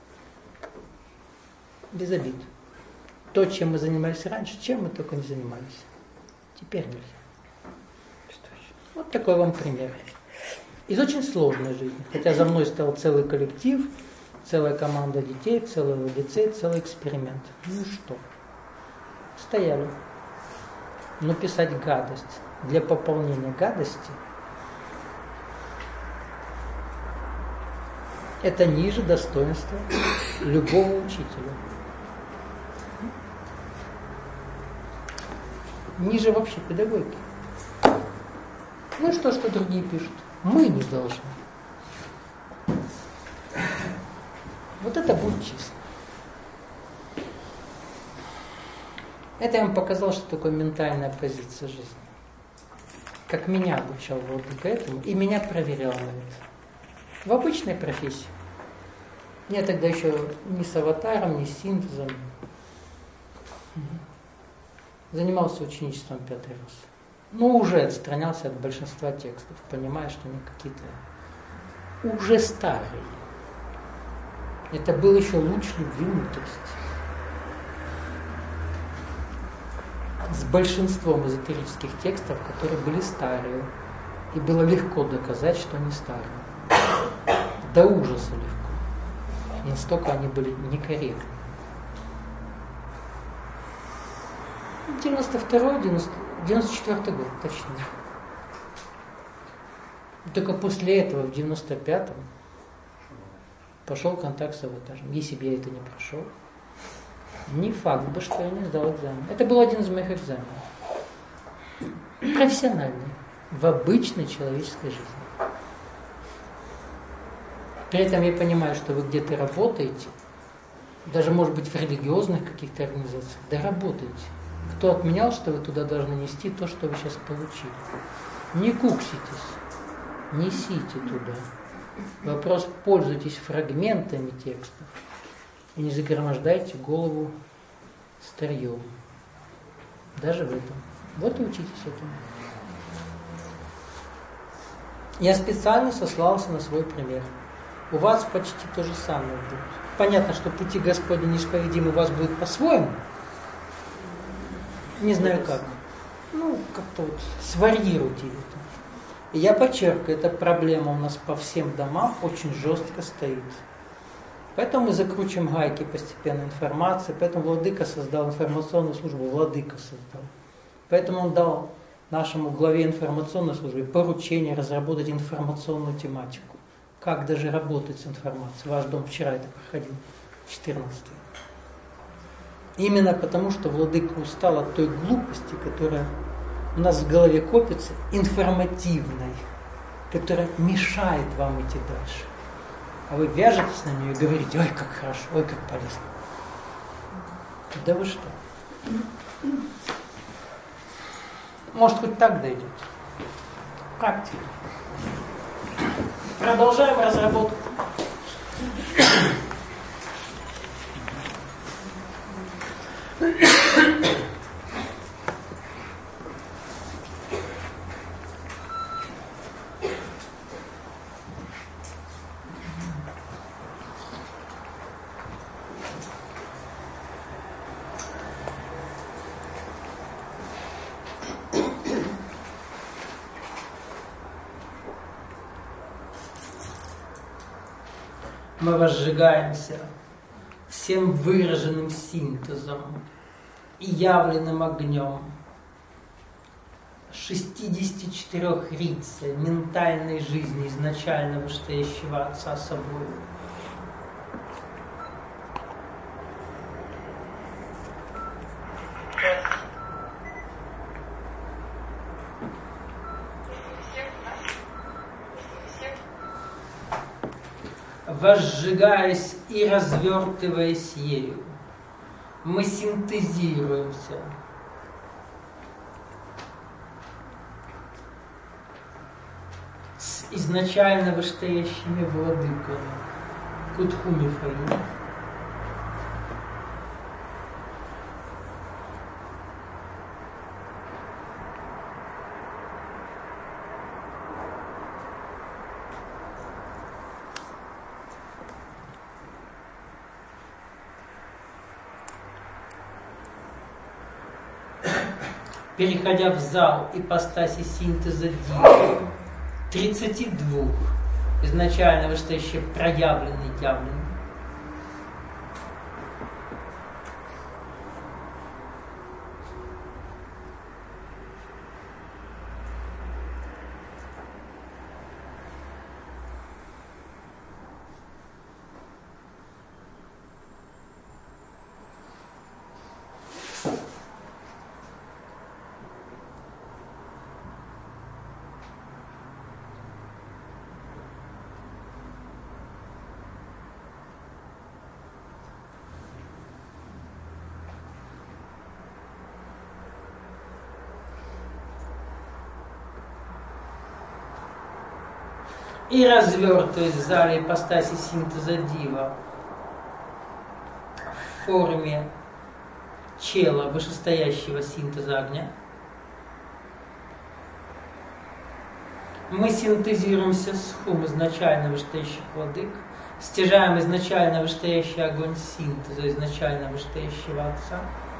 Без обид. То, чем мы занимались раньше, чем мы только не занимались. Теперь нельзя. Вот такой вам пример. Из очень сложной жизни. Хотя за мной стоял целый коллектив, целая команда детей, целый лицей, целый эксперимент. Ну что? Стояли. Но писать гадость для пополнения гадости это ниже достоинства любого учителя. Ниже вообще педагогики. Ну что, что другие пишут? Мы не должны. Вот это будет честно. Это я вам показал, что такое ментальная позиция жизни. как меня обучал владыка этому, и меня проверял на это. В обычной профессии. Я тогда еще ни с аватаром, ни с синтезом. Занимался ученичеством пятый раз. Но уже отстранялся от большинства текстов, понимая, что они какие-то уже старые. Это был еще луч любви мудрости. С большинством эзотерических текстов, которые были старые. И было легко доказать, что они старые. До ужаса легко. Настолько они были некорректны. девяносто второй, девяносто четвёртый год, точно. Только после этого, в девяносто пятом, пошел контакт с аватаром. Если бы я это не прошел, не факт бы, что я не сдал экзамен. Это был один из моих экзаменов. Профессиональный. В обычной человеческой жизни. При этом я понимаю, что вы где-то работаете, даже, может быть, в религиозных каких-то организациях, да работаете. Кто отменял, что вы туда должны нести то, что вы сейчас получили? Не кукситесь, несите туда. Вопрос: пользуйтесь фрагментами текстов и не загромождайте голову старьем. Даже в этом. Вот и учитесь этому. Я специально сослался на свой пример. У вас почти то же самое будет. Понятно, что пути Господни неисповедимы, у вас будет по-своему. Не знаю как. Ну, как-то вот сварьируйте это. И я подчеркиваю, эта проблема у нас по всем домам очень жестко стоит. Поэтому мы закручиваем гайки постепенно информации, поэтому Владыка создал информационную службу, Владыка создал. Поэтому он дал нашему главе информационной службы поручение разработать информационную тематику. Как даже работать с информацией. Ваш дом вчера это проходил, четырнадцатый. Именно потому, что Владыка устал от той глупости, которая у нас в голове копится, информативной, которая мешает вам идти дальше. А вы вяжетесь на нее и говорите: ой, как хорошо, ой, как полезно. Да вы что? Может, хоть так дойдет. Практика. Продолжаем разработку. Мы возжигаемся всем выраженным синтезом и явленным огнем шестидесяти четырёх рица ментальной жизни изначально вышестоящего Отца собой. Возжигаясь и развертываясь ею, мы синтезируемся. С изначально вышестоящими владыками Кутху Мифаим. Переходя в зал ипостаси синтеза Дива, тридцати двух, изначально вышестоящие проявленные явленные. и развертываясь в зале ипостаси синтеза дива в форме чела вышестоящего синтеза огня, мы синтезируемся с хум изначально вышестоящих владык, стяжаем изначально вышестоящий огонь синтеза, изначально вышестоящего Отца,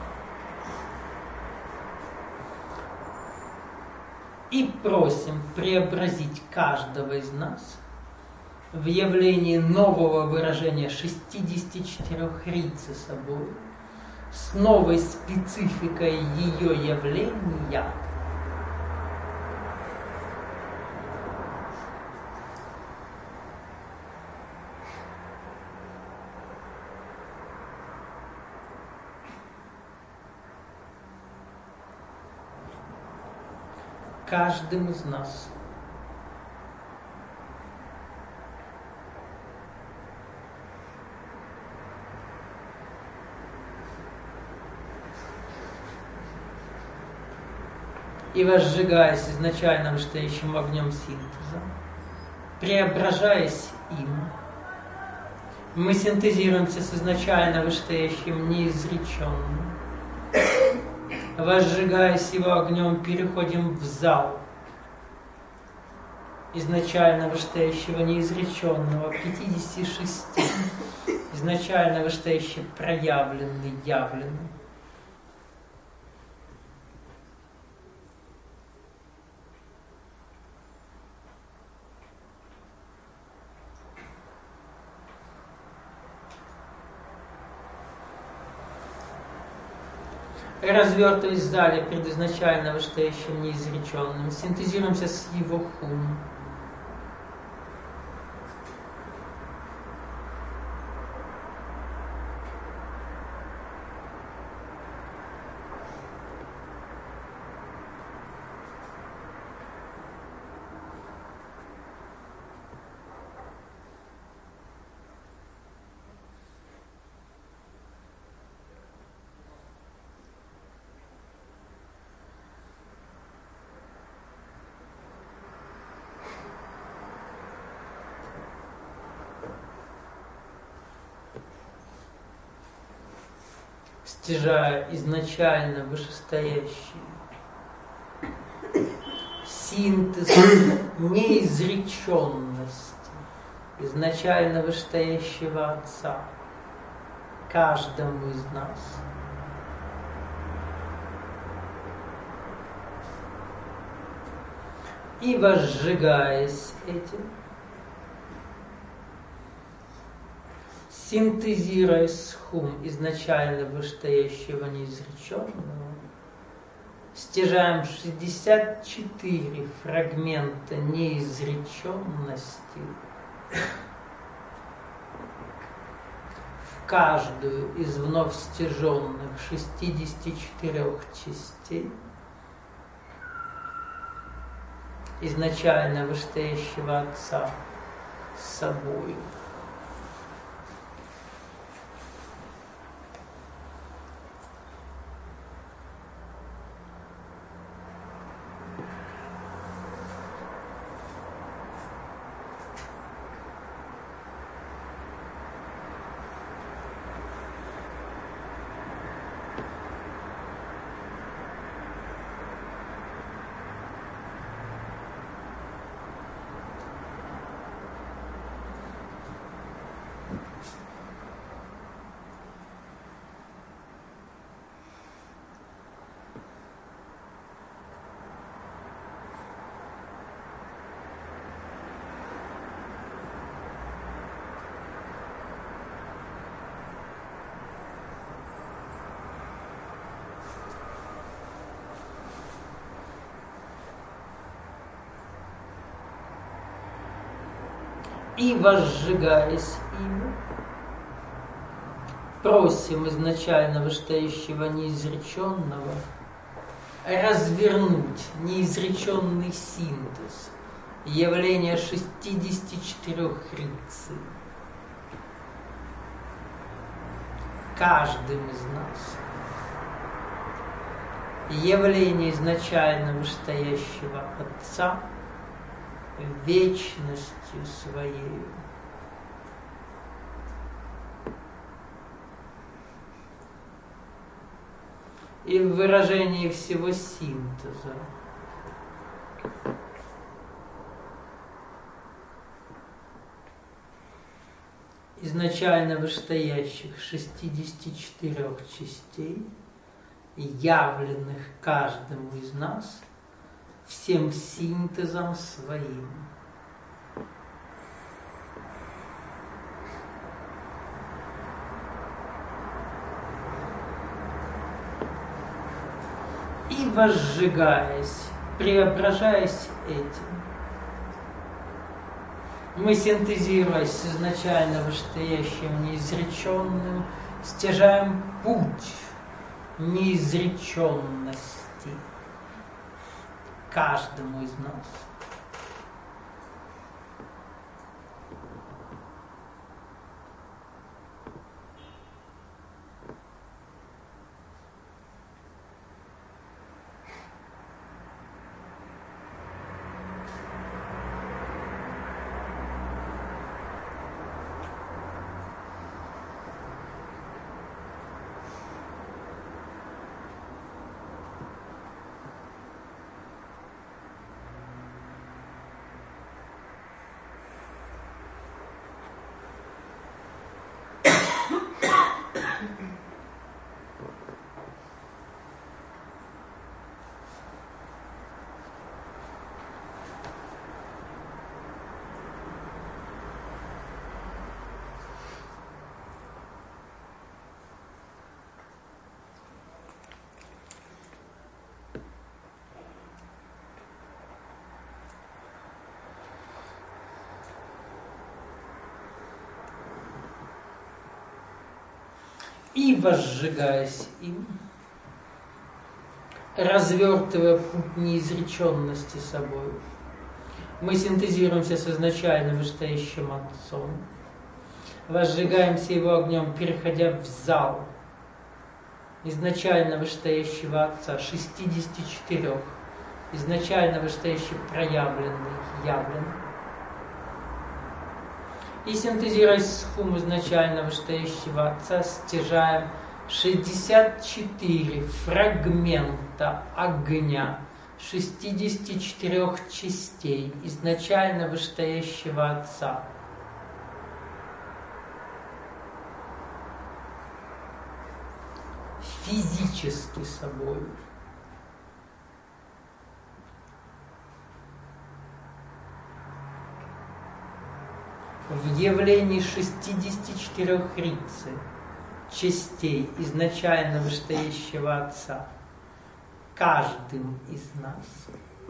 и просим преобразить каждого из нас в явлении нового выражения шестидесяти четырёх рицы собой, с новой спецификой ее явления, каждым из нас. И возжигаясь изначально вышестоящим огнем синтеза, преображаясь им, мы синтезируемся с изначально вышестоящим неизреченным. Возжигаясь его огнем, переходим в зал изначально вышестоящего неизреченного, пятидесяти шести, изначально вышестоящий проявленный, явленный. Развертываясь в зале перед изначально вышестоящим неизреченным, синтезируемся с его хум. Стяжая изначально вышестоящий синтез неизреченности изначально вышестоящего Отца каждому из нас, и возжигаясь этим, синтезируя с хум изначально вышестоящего неизреченного, стяжаем шестьдесят четыре фрагмента неизреченности в каждую из вновь стяженных шестидесяти четырёх частей изначально вышестоящего Отца с собой. И возжигаясь им, просим изначально вышестоящего неизреченного развернуть неизреченный синтез явления шестидесяти четырёх рицей каждым из нас. Явление изначально вышестоящего Отца вечностью своей. И в выражении всего синтеза. Изначально вышестоящих шестидесяти четырёх частей, явленных каждому из нас всем синтезом своим. И возжигаясь, преображаясь этим, мы, синтезируясь с изначально вышестоящим неизреченным, стяжаем путь неизреченности каждому из нас. И возжигаясь им, развертывая путь неизреченности собой, мы синтезируемся с изначально вышестоящим Отцом, возжигаемся Его огнем, переходя в зал изначально вышестоящего Отца, шестидесяти четырёх, изначально вышестоящих проявленных, явленных, и синтезируясь с хум изначально вышестоящего Отца, стяжаем шестьдесят четыре фрагмента огня шестидесяти четырёх частей изначально вышестоящего Отца. Физически собой. В явлении шестидесяти четырёх рицци, частей изначально вышестоящего Отца, каждым из нас.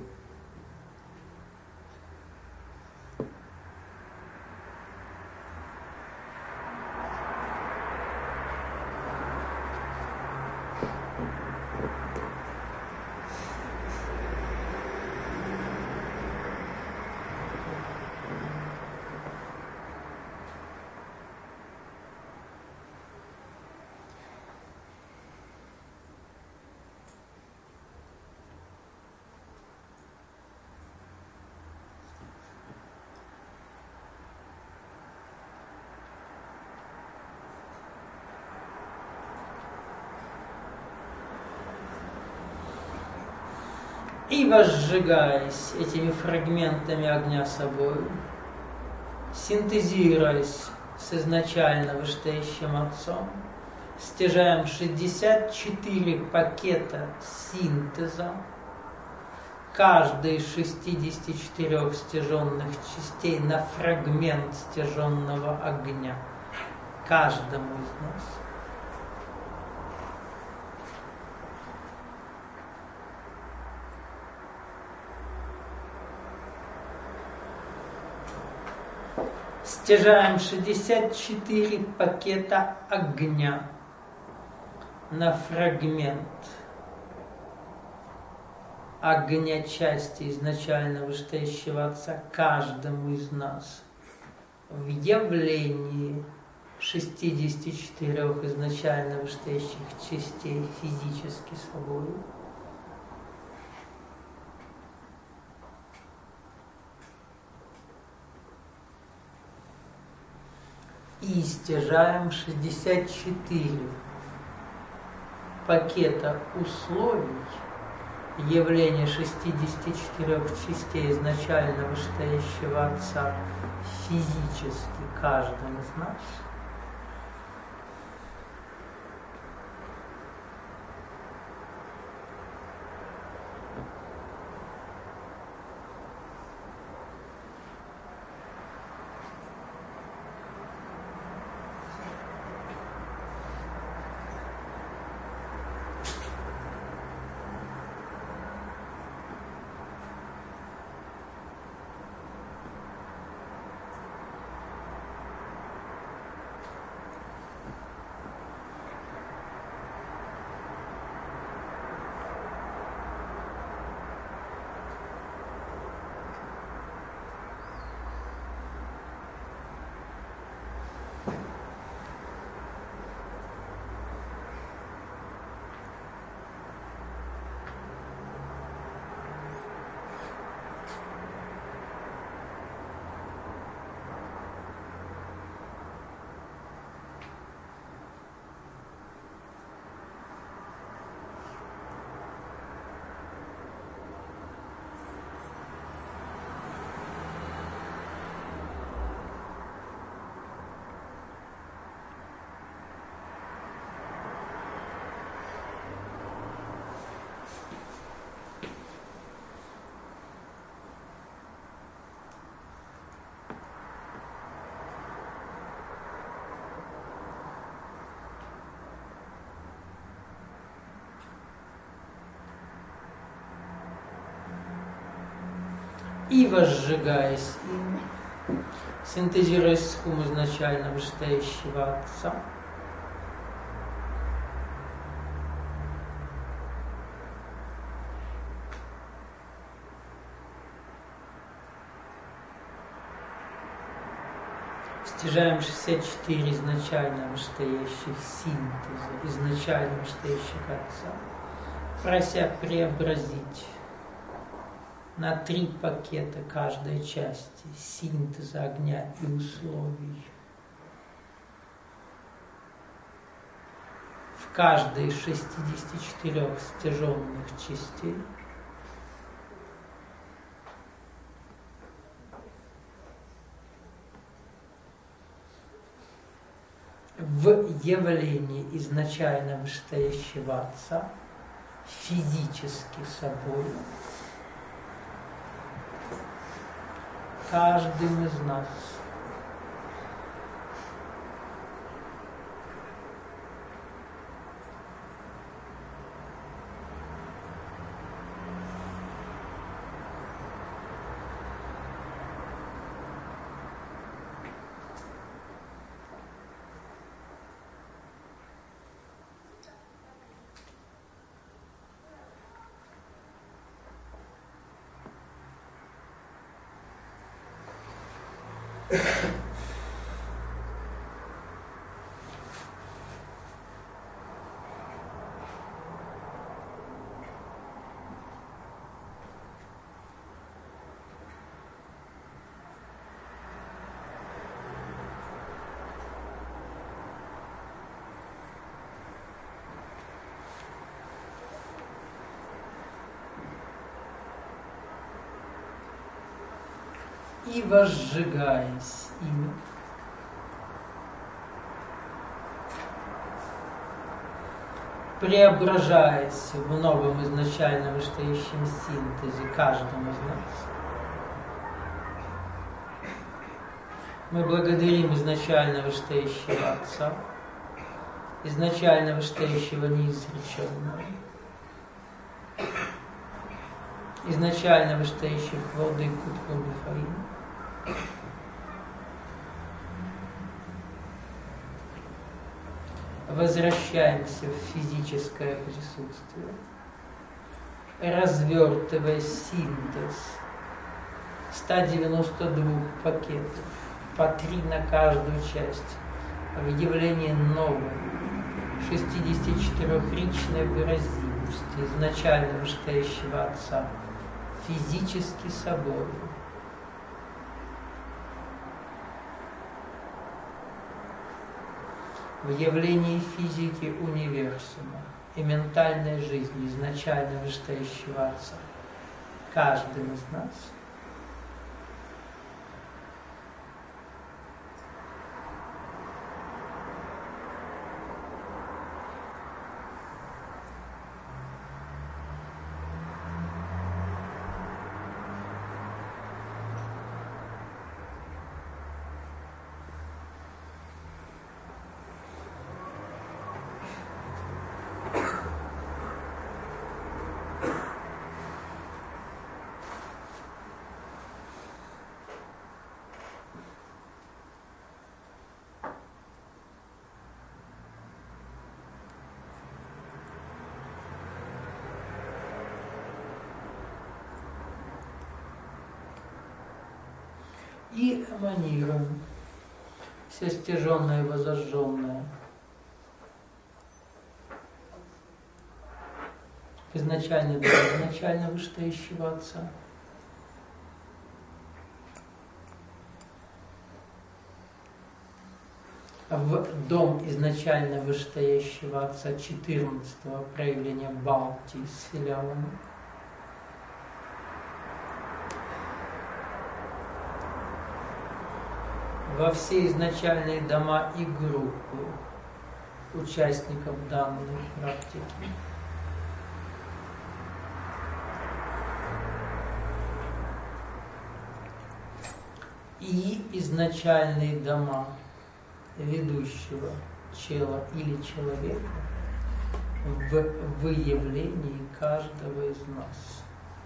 И возжигаясь этими фрагментами огня собой, синтезируясь с изначально вышестоящим Отцом, стяжаем шестьдесят четыре пакета синтеза, каждый из шестидесяти четырёх стяженных частей на фрагмент стяженного огня, каждому из нас. Стяжаем шестьдесят четыре пакета огня на фрагмент огня части изначально вышестоящего Отца каждому из нас в явлении шестидесяти четырёх изначально вышестоящих частей физически собой. и стяжаем шестьдесят четыре пакета условий явления шестидесяти четырёх частей изначально вышестоящего Отца физически каждым из нас, и возжигаясь им, синтезируясь с хум изначально вышестоящего Отца, стяжаем шестьдесят четыре изначально вышестоящих синтеза, изначально вышестоящих Отца, прося преобразить на три пакета каждой части синтеза огня и условий в каждой из шестидесяти четырёх стяженных частей в явлении изначально вышестоящего Отца физически собой каждым из нас. И возжигаясь ими, преображаясь в новом изначально вышестоящем синтезе каждому из нас, мы благодарим изначально вышестоящего Отца, изначально вышестоящего неизреченного, изначально вышестоящих владыку Тху-Мифаим, возвращаемся в физическое присутствие, развертывая синтез ста девяноста двух пакетов, по три на каждую часть, в явлении новой шестидесятичетырёхричной выразимости изначально вышестоящего Отца, физически собой. в явлении физики универсума и ментальной жизни изначально вышестоящего Отца каждым из нас, и эманируем все стяженное и возожженное изначально до изначально вышестоящего Отца. В дом изначально вышестоящего Отца четырнадцатого проявления Бхакти с филиалами. Во все изначальные дома и группы участников данной практики. И изначальные дома ведущего чела или человека в выявлении каждого из нас.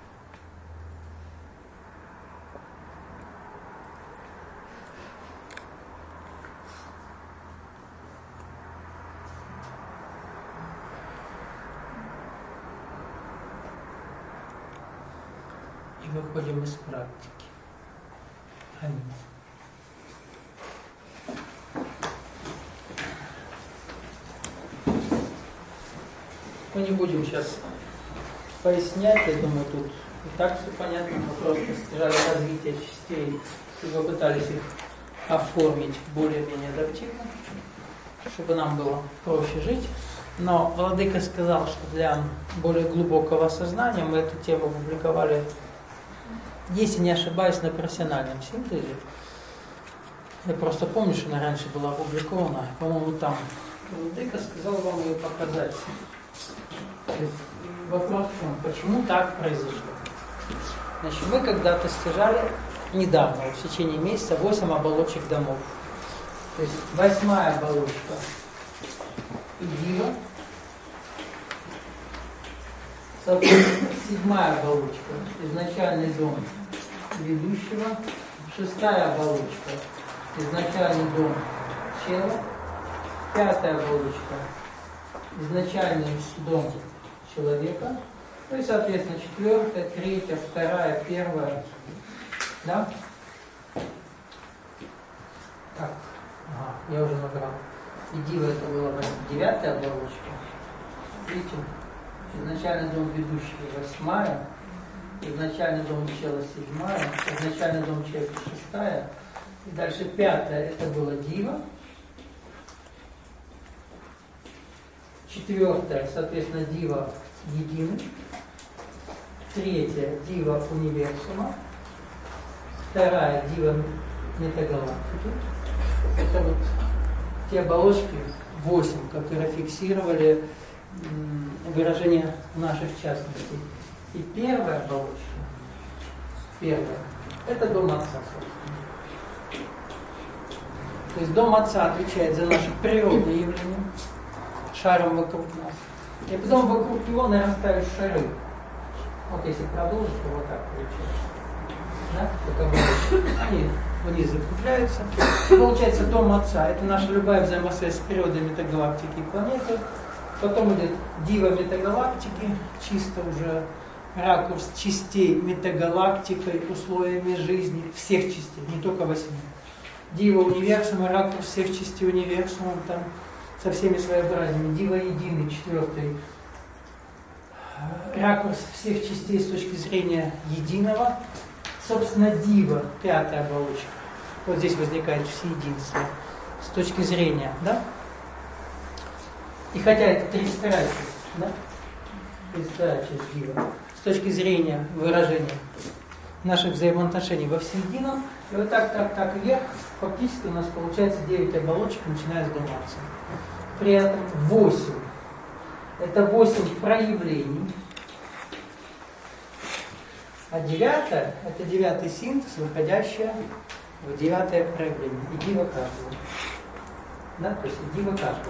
И выходим из практики. Аминь. Мы не будем сейчас пояснять, я думаю, тут и так все понятно, мы просто стяжали развитие частей и попытались их оформить более-менее адаптивно, чтобы нам было проще жить. Но Владыка сказал, что для более глубокого осознания мы эту тему публиковали, если не ошибаюсь, на профессиональном синтезе. Я просто помню, что она раньше была опубликована, по-моему, там. Владыка сказал вам ее показать. Вопрос в чем? Почему так произошло? Значит, мы когда-то стяжали недавно, в течение месяца, восемь оболочек домов. То есть восьмая оболочка Дива, соответственно, седьмая оболочка изначальный дом ведущего, шестая оболочка изначальный дом чела, пятая оболочка изначальный дом человека, ну и, соответственно, четвертая, третья, вторая, первая, да? Так, ага, я уже набрал. И Дива это была девятая оболочка. Видите? Изначальный дом ведущего восьмая, изначальный дом чела седьмая, изначальный дом человека шестая, и дальше пятая это была Дива. Четвертая, соответственно, Дива единый. Третья Дива универсума. Вторая Дива метагалактики. Это вот те оболочки, восемь, которые фиксировали м, выражение наших частностей. И первая оболочка, первая, это дом Отца, собственно. То есть дом Отца отвечает за наши природные явления, шаром вокруг нас. И потом вокруг него нарастают шары. Вот если продолжить, то вот так получается. Да? Они вниз закрепляются. Получается дом Отца. Это наша любая взаимосвязь с природой метагалактики и планеты. Потом идет Дива метагалактики, чисто уже ракурс частей метагалактикой, условиями жизни, всех частей, не только восьми. Дива универсума, ракурс всех частей универсума, там со всеми своеобразиями. Дива единый, четвертый. Ракурс всех частей с точки зрения единого. Собственно, Дива, пятая оболочка. Вот здесь возникает всеединство с точки зрения, да? И хотя это тридцать вторая часть, да? тридцать вторая часть дива. С точки зрения выражения наших взаимоотношений во всеедином. И вот так, так, так вверх, фактически у нас получается девять оболочек, начиная с домации. При этом восемь. Это восемь проявлений. А девятое, это девятый синтез, выходящий в девятое проявление. И дива каждого. Да, то есть и дива каждого.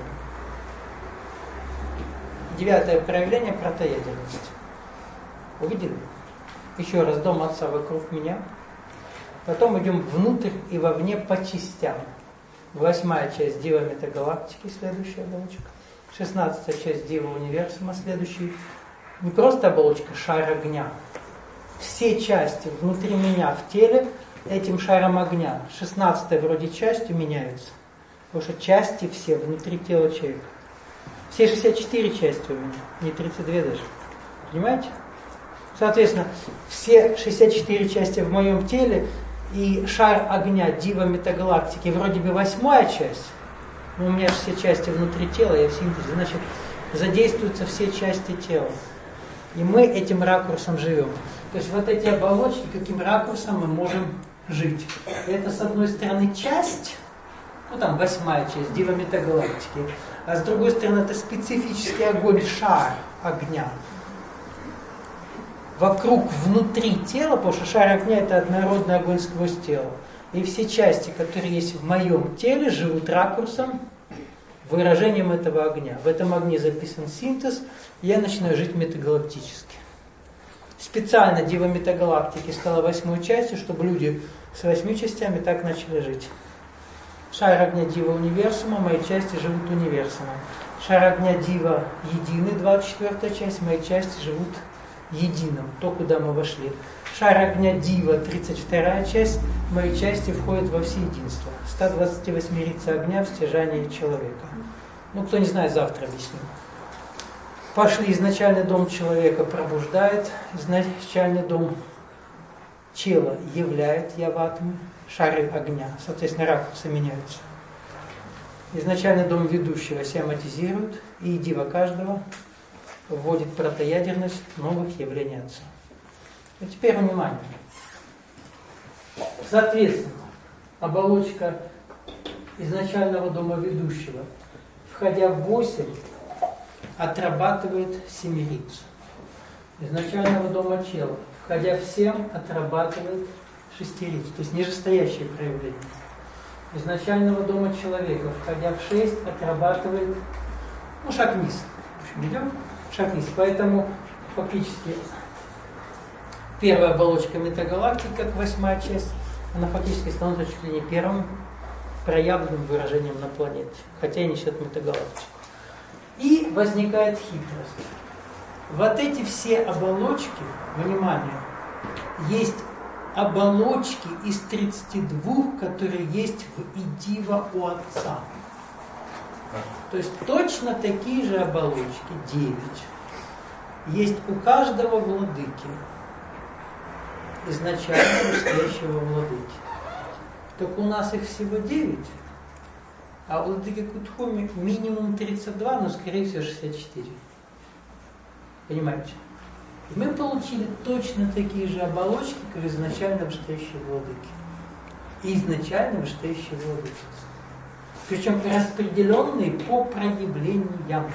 Девятое проявление протоядерности. Увидели? Еще раз, дом Отца вокруг меня. Потом идем внутрь и вовне по частям. Восьмая часть Дива Метагалактики, следующая оболочка. Шестнадцатая часть Дива Универсума, следующий. Не просто оболочка, шар огня. Все части внутри меня в теле этим шаром огня. Шестнадцатая вроде частью меняются. Потому что части все внутри тела человека. Все шестьдесят четыре части у меня, не тридцать две даже. Понимаете? Соответственно, все шестьдесят четыре части в моем теле и шар огня Дива Метагалактики вроде бы восьмая часть, но у меня же все части внутри тела, я в синтезе, значит, задействуются все части тела. И мы этим ракурсом живем. То есть вот эти оболочки, каким ракурсом мы можем жить. Это, с одной стороны, часть, ну там восьмая часть Дива Метагалактики, а с другой стороны, это специфический огонь, шар огня. Вокруг, внутри тела, потому что шар огня это однородный огонь сквозь тело. И все части, которые есть в моем теле, живут ракурсом, выражением этого огня. В этом огне записан синтез, и я начинаю жить метагалактически. Специально Дива Метагалактики стала восьмой частью, чтобы люди с восьми частями так начали жить. Шар огня Дива Универсума, мои части живут универсумом. Шар огня Дива Единый, двадцать четвёртая часть, мои части живут единым, то, куда мы вошли. Шар огня Дива, тридцать вторая часть, мои части входят во всеединство. сто двадцать восемь рица огня в стяжании человека. Ну, кто не знает, завтра объясню. Пошли, изначальный дом человека пробуждает, изначальный дом тела являет яватмы, шары огня, соответственно, ракурсы меняются. Изначальный дом ведущего сиаматизирует, и дива каждого вводит протоядерность новых явлений Отца. И теперь внимание. Соответственно, оболочка изначального дома ведущего, входя в восемь, отрабатывает семерицу. Изначального дома тела, входя в семь, отрабатывает шестерицу, то есть нижестоящее проявление. Изначального дома человека, входя в шесть, отрабатывает, ну, шаг вниз. В общем, идем шаг вниз. Поэтому фактически первая оболочка метагалактики, как восьмая часть, она фактически становится чуть ли не первым проявленным выражением на планете, хотя и несет метагалактику. И возникает хитрость. Вот эти все оболочки, внимание, есть оболочки из тридцати двух, которые есть в идива у Отца. То есть точно такие же оболочки, девять, есть у каждого владыки, изначально настоящего владыки. Только у нас их всего девять, а у владыки Кутхуми минимум тридцать два, но скорее всего шестьдесят четыре. Понимаете? И мы получили точно такие же оболочки, как изначально вышестоящие владыки. И изначально вышестоящие владыки. Причем распределенные по проявлениям.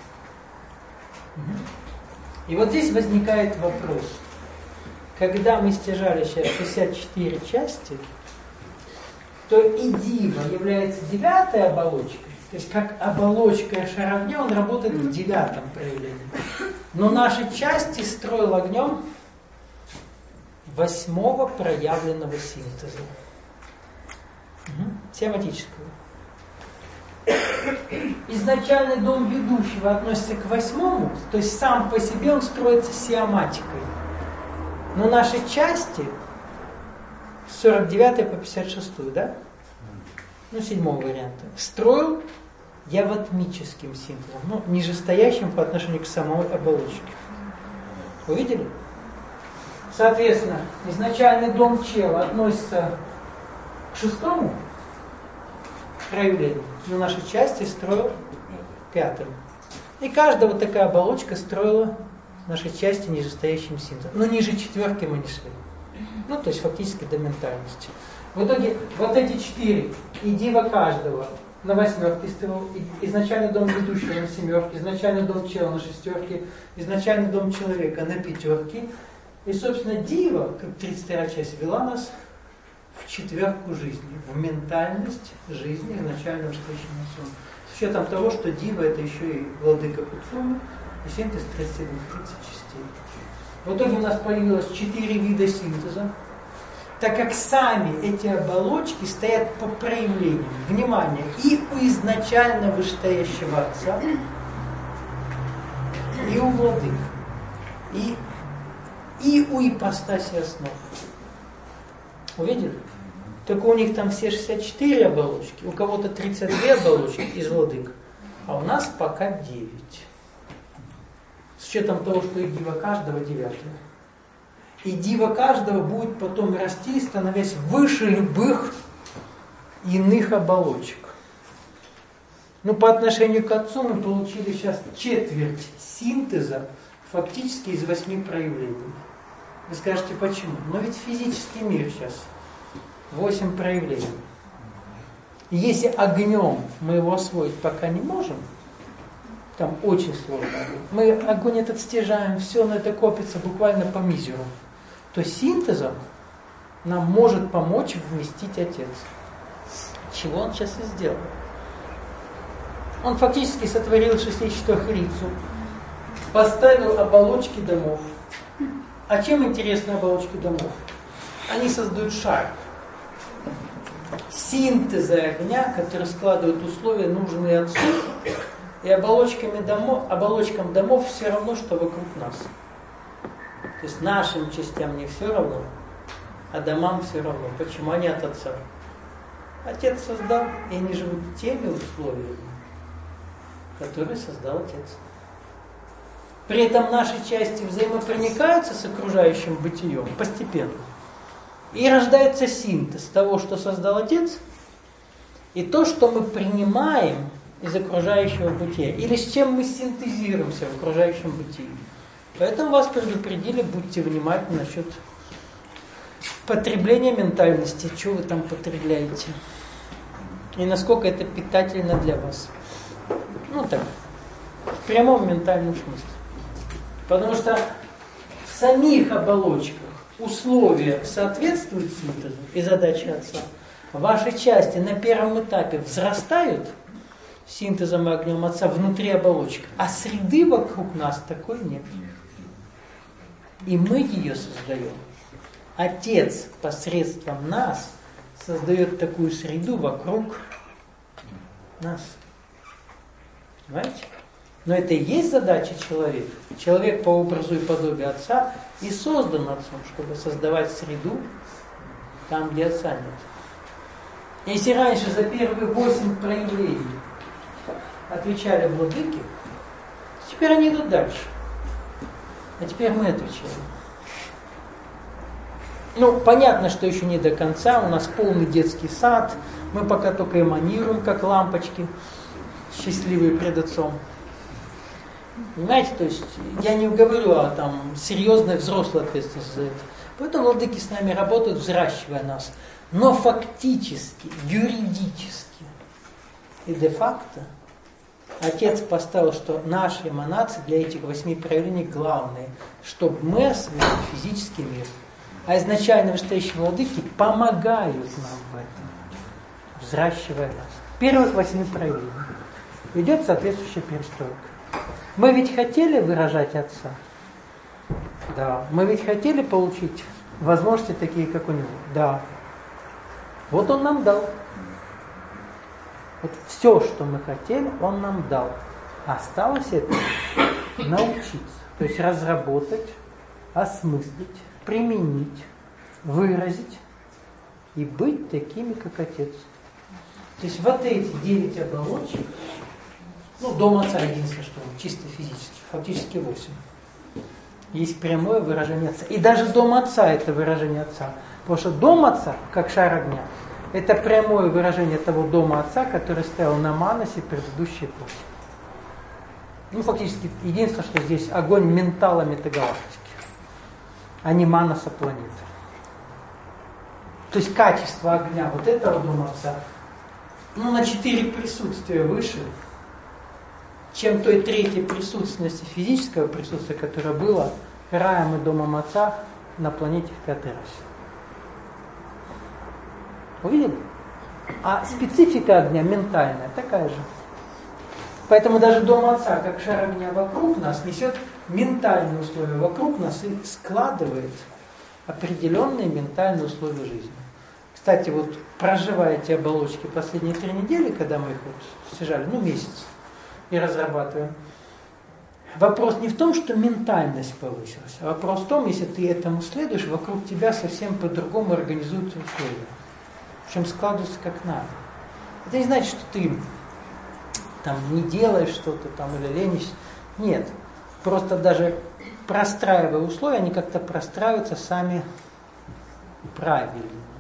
И вот здесь возникает вопрос. Когда мы стяжали сейчас шестьдесят четыре части, то и дива является девятой оболочкой. То есть как оболочка шара огня он работает в девятом проявлении. Но наши части строил огнем восьмого проявленного синтеза. Угу. Семантического. Изначальный дом ведущего относится к восьмому, то есть сам по себе он строится сиаматикой. Но наши части с сорок девятой по пятьдесят шестую, да? Ну, седьмого варианта. Строил яватмическим синтезом, ну, нижестоящим по отношению к самой оболочке. Увидели? Соответственно, изначальный дом чела относится к шестому проявлению, но наши части строил пятым. И каждая вот такая оболочка строила наши части нижестоящим синтезом. Но ниже четверки мы не шли. Ну, то есть фактически до ментальности. В итоге вот эти четыре, и дива каждого на восьмерке стоял, изначальный дом ведущего на семерке, изначальный дом чела на шестерке, изначальный дом человека на пятерке. И, собственно, дива, как тридцать вторая часть, вела нас в четверку жизни, в ментальность жизни изначального встретного суммы. С учетом того, что дива это еще и владыка Куцумы, и синтез тридцать семь тридцать частей. В итоге у нас появилось четыре вида синтеза, так как сами эти оболочки стоят по проявлению. Внимание, и у изначально вышестоящего Отца, и у владык, и, и у ипостаси основ. Увидели? Только у них там все шестьдесят четыре оболочки, у кого-то тридцать две оболочки из владык, а у нас пока девять. С учетом того, что и дива каждого девятая. И дива каждого будет потом расти, становясь выше любых иных оболочек. Ну, по отношению к Отцу мы получили сейчас четверть синтеза фактически из восьми проявлений. Вы скажете, почему? Но ведь физический мир сейчас восемь проявлений. И если огнем мы его освоить пока не можем, там очень сложно. Мы огонь этот стяжаем, все на это копится буквально по мизеру. То синтезом нам может помочь вместить Отец. Чего он сейчас и сделал? Он фактически сотворил шестичетырехрицу, поставил оболочки домов. А чем интересны оболочки домов? Они создают шар синтеза огня, который складывает условия, нужные Отцу, и оболочками домов, оболочкам домов все равно, что вокруг нас. То есть нашим частям не все равно, а домам все равно. Почему? Они от Отца. Отец создал, и они живут теми условиями, которые создал Отец. При этом наши части взаимопроникаются с окружающим бытием постепенно. И рождается синтез того, что создал Отец, и то, что мы принимаем из окружающего бытия, или с чем мы синтезируемся в окружающем бытии. Поэтому вас предупредили, будьте внимательны насчет потребления ментальности, что вы там потребляете, и насколько это питательно для вас. Ну так, в прямом ментальном смысле. Потому что в самих оболочках условия соответствуют синтезу и задаче Отца. Ваши части на первом этапе взрастают синтезом и огнем Отца внутри оболочек, а среды вокруг нас такой нет. И мы ее создаем. Отец посредством нас создает такую среду вокруг нас. Понимаете? Но это и есть задача человека. Человек по образу и подобию Отца и создан Отцом, чтобы создавать среду там, где Отца нет. Если раньше за первые восемь проявлений отвечали владыки, теперь они идут дальше. А теперь мы отвечаем. Ну, понятно, что еще не до конца, у нас полный детский сад, мы пока только эманируем, как лампочки, счастливые пред Отцом. Понимаете, то есть я не говорю о там серьезной взрослой ответственности за это. Поэтому владыки с нами работают, взращивая нас. Но фактически, юридически и де-факто Отец поставил, что наши эманации для этих восьми проявлений главные, чтобы мы освоили физический мир. А изначально вышестоящие владыки помогают нам в этом, взращивая нас. Первых восьми проявлений. Идет соответствующая перестройка. Мы ведь хотели выражать Отца? Да. Мы ведь хотели получить возможности такие, как у Него? Да. Вот Он нам дал. Вот все, что мы хотели, Он нам дал. Осталось это научиться. То есть разработать, осмыслить, применить, выразить и быть такими, как Отец. То есть вот эти девять оболочек, ну, дом Отца единственное, что чисто физически, фактически восемь. Есть прямое выражение Отца. И даже дом Отца это выражение Отца. Потому что дом Отца, как шар огня, это прямое выражение того дома Отца, который стоял на Манасе предыдущей эпохи. Ну, фактически, единственное, что здесь огонь ментала метагалактики, а не манаса планеты. То есть качество огня вот этого Дома Отца, ну, на четыре присутствия выше, чем той третьей присутственности физического присутствия, которое было раем и Домом Отца на планете в пятой расе. Увидели? А специфика огня ментальная такая же. Поэтому даже Дом Отца, как шар огня вокруг нас, несет ментальные условия вокруг нас и складывает определенные ментальные условия жизни. Кстати, вот проживая эти оболочки последние три недели, когда мы их вот сажали, ну месяц, и разрабатываем, вопрос не в том, что ментальность повысилась, а вопрос в том, если ты этому следуешь, вокруг тебя совсем по-другому организуются условия. Причем складываются как надо. Это не значит, что ты там не делаешь что-то там или ленишься. Нет. Просто даже простраивая условия, они как-то простраиваются сами правильно.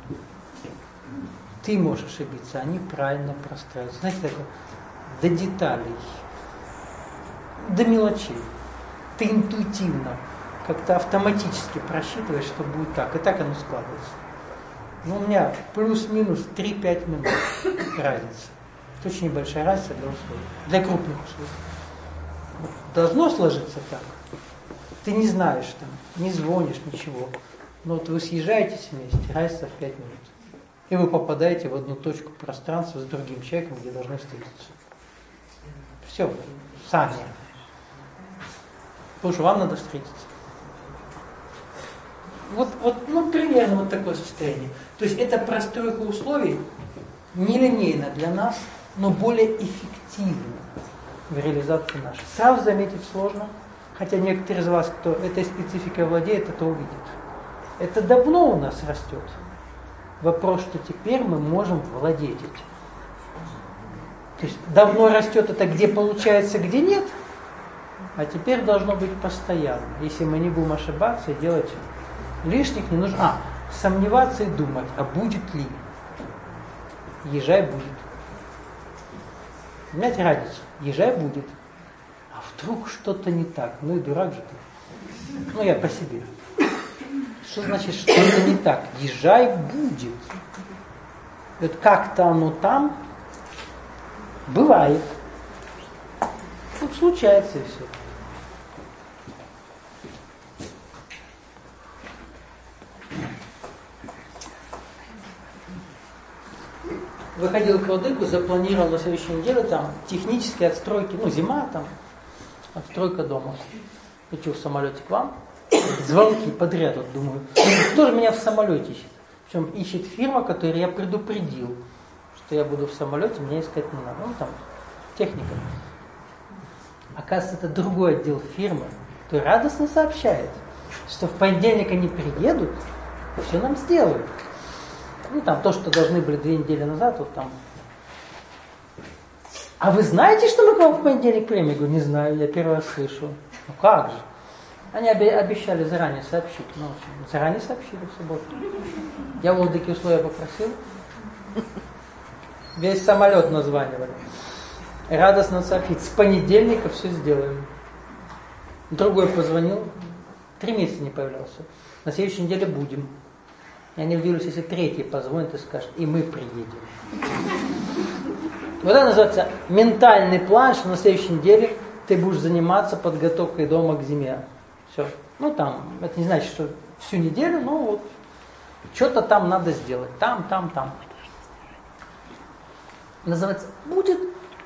Ты можешь ошибиться, они правильно простраиваются. Знаете, такое, до деталей, до мелочей. Ты интуитивно, как-то автоматически просчитываешь, что будет так. И так оно складывается. Ну, у меня плюс-минус три-пять минут разница. Это очень небольшая разница для условий, для крупных условий. Вот должно сложиться так. Ты не знаешь там, не звонишь, ничего. Но вот вы съезжаетесь вместе, разница в пять минут. И вы попадаете в одну точку пространства с другим человеком, где должны встретиться. Все, сами. Потому что вам надо встретиться. Вот, вот, ну, примерно вот такое состояние. То есть это простройка условий нелинейна для нас, но более эффективна в реализации нашей. Сразу заметить сложно, хотя некоторые из вас, кто этой спецификой владеет, это увидит. Это давно у нас растет. Вопрос, что теперь мы можем владеть этим. То есть давно растет это, где получается, где нет, а теперь должно быть постоянно. Если мы не будем ошибаться и делать лишних не нужно. А, сомневаться и думать, а будет ли? Езжай будет. Понимаете разницу? Езжай будет. А вдруг что-то не так? Ну и дурак же ты. Ну я по себе. Что значит что-то не так? Езжай будет. Вот как-то оно там бывает. Тут случается и все. Выходил к Владыку, запланировал на следующей неделе там технические отстройки, ну зима там, отстройка дома. Лечу в самолете к вам, звонки подряд, вот думаю, кто же меня в самолете ищет? Причем ищет фирма, которую я предупредил, что я буду в самолете, мне искать не надо. Ну там техника. Оказывается, это другой отдел фирмы, который радостно сообщает, что в понедельник они приедут и все нам сделают. Ну, там то, что должны были две недели назад, вот там. А вы знаете, что мы к вам в понедельник приедем? Я говорю, не знаю, я первый раз слышу. Ну как же? Они обещали заранее сообщить. Ну, заранее сообщили в субботу. Я в Владыке условия попросил. Весь самолет названивали. Радостно сообщить. С понедельника все сделаем. Другой позвонил. Три месяца не появлялся. На следующей неделе будем. Я не удивлюсь, если третий позвонит и скажет, и мы приедем. Вот это называется ментальный план, что на следующей неделе ты будешь заниматься подготовкой дома к зиме. Все. Ну там, это не значит, что всю неделю, но вот что-то там надо сделать. Там, там, там. Называется будет.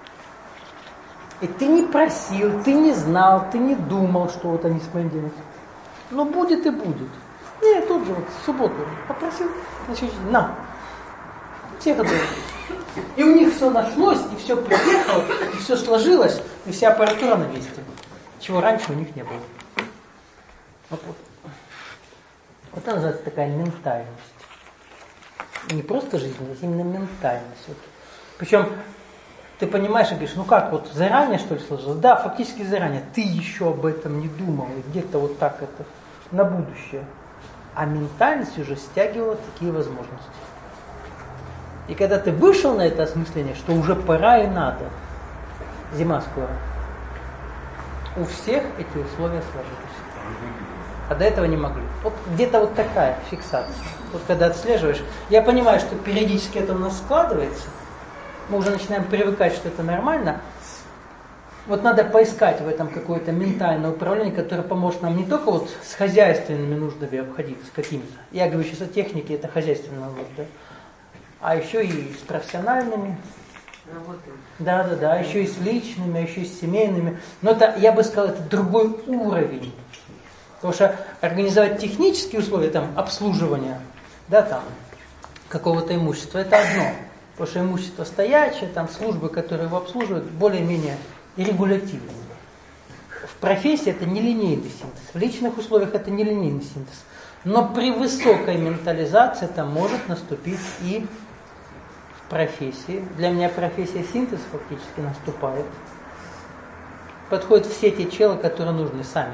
И ты не просил, ты не знал, ты не думал, что вот они с понедельника. Но будет и будет. Нет, тут же вот в субботу попросил, значит, на, все готовы. И у них все нашлось, и все приехало, и все сложилось, и вся аппаратура на месте. Чего раньше у них не было. Вот, вот. Вот это называется такая ментальность. Не просто жизненность, а именно ментальность. Вот. Причем ты понимаешь и говоришь, ну как, вот заранее что ли сложилось? Да, фактически заранее. Ты еще об этом не думал, и где-то вот так это на будущее. А ментальность уже стягивала такие возможности. И когда ты вышел на это осмысление, что уже пора и надо, зима скоро, у всех эти условия сложились. А до этого не могли. Вот где-то вот такая фиксация. Вот когда отслеживаешь, я понимаю, что периодически это у нас складывается, мы уже начинаем привыкать, что это нормально. Вот надо поискать в этом какое-то ментальное управление, которое поможет нам не только вот с хозяйственными нуждами обходиться какими-то. Я говорю сейчас о технике, это хозяйственные нужды. А еще и с профессиональными. Да, да, да, еще и с личными, а еще и с семейными. Но это, я бы сказал, это другой уровень. Потому что организовать технические условия, там, обслуживания, да, там, какого-то имущества, это одно. Потому что имущество стоячее, там, службы, которые его обслуживают, более-менее регулятивные. В профессии это нелинейный синтез, в личных условиях это нелинейный синтез. Но при высокой ментализации это может наступить и в профессии. Для меня профессия синтез фактически наступает. Подходят все те челы, которые нужны сами.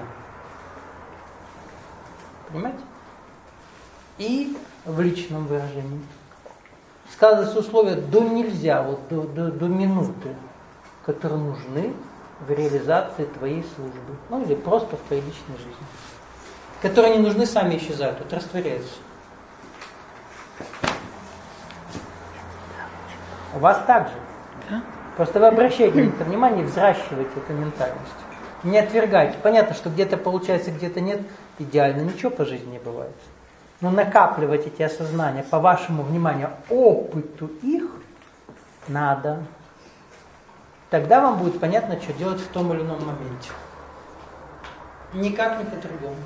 Понимаете? И в личном выражении. Сказываются условия до нельзя, вот до, до, до минуты, которые нужны в реализации твоей службы. Ну или просто в твоей личной жизни. Которые не нужны, сами исчезают, вот растворяются. У вас так же. Да? Просто вы обращаете на это внимание и взращиваете эту ментальность. Не отвергайте. Понятно, что где-то получается, где-то нет. Идеально ничего по жизни не бывает. Но накапливать эти осознания по вашему вниманию, опыту их надо. Тогда вам будет понятно, что делать в том или ином моменте. Никак не по-другому.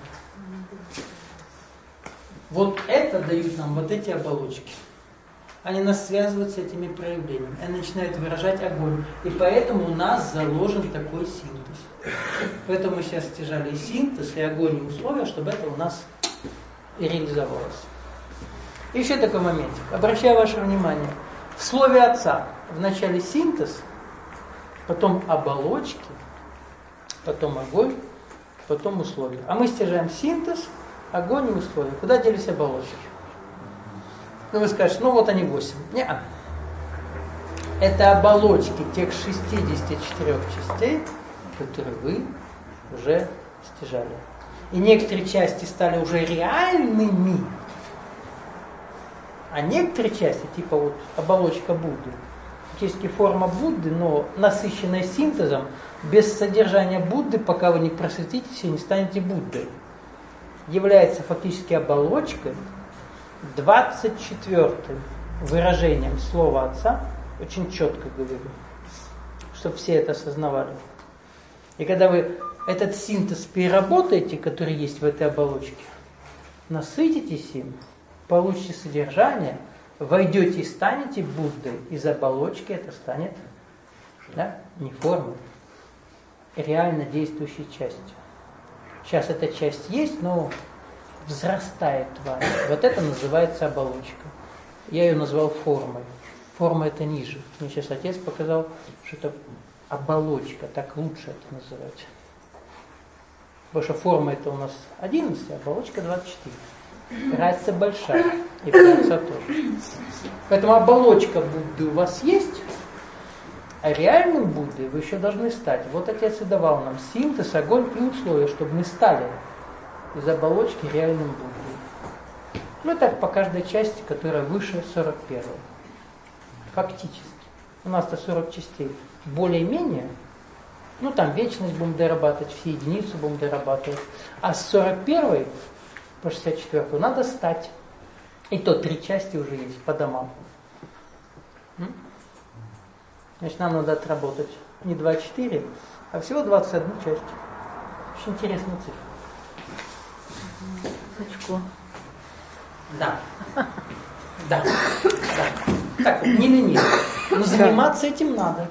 Вот это дают нам вот эти оболочки. Они нас связывают с этими проявлениями. Они начинают выражать огонь. И поэтому у нас заложен такой синтез. Поэтому мы сейчас стяжали и синтез, и огонь, и условия, чтобы это у нас и реализовалось. И еще такой моментик. Обращаю ваше внимание. В слове Отца вначале синтез, потом оболочки, потом огонь, потом условия. А мы стяжаем синтез, огонь и условия. Куда делись оболочки? Ну вы скажете, ну вот они восемь. Нет. Это оболочки тех шестидесяти четырёх частей, которые вы уже стяжали. И некоторые части стали уже реальными, а некоторые части, типа вот оболочка Будды, фактически форма Будды, но насыщенная синтезом, без содержания Будды, пока вы не просветитесь и не станете Буддой, является фактически оболочкой, двадцать четвёртым выражением слова Отца, очень четко говорю, чтобы все это осознавали. И когда вы этот синтез переработаете, который есть в этой оболочке, насытитесь им, получите содержание, войдете и станете Буддой, из оболочки это станет, да, не формой, реально действующей частью. Сейчас эта часть есть, но взрастает вами. Вот это называется оболочка. Я ее назвал формой. Форма это ниже. Мне сейчас отец показал, что это оболочка, так лучше это называть. Потому что форма это у нас одиннадцать, а оболочка двадцать четыре. Разница большая. И Отца тоже. Поэтому оболочка Будды у вас есть, а реальным Буддой вы еще должны стать. Вот Отец и давал нам синтез, огонь и условия, чтобы мы стали из оболочки реальным Буддой. Ну так по каждой части, которая выше сорок первой. Фактически. У нас-то сорок частей. Более-менее, ну там вечность будем дорабатывать, все единицы будем дорабатывать. А с сорок первой по шестьдесят четвёртую надо стать. И то три части уже есть по домам. Значит, нам надо отработать не двадцать четыре, а всего двадцать одну часть. Очень интересная цифра. Очко. Да. Да. Да. Так, не лениво. Но заниматься этим надо.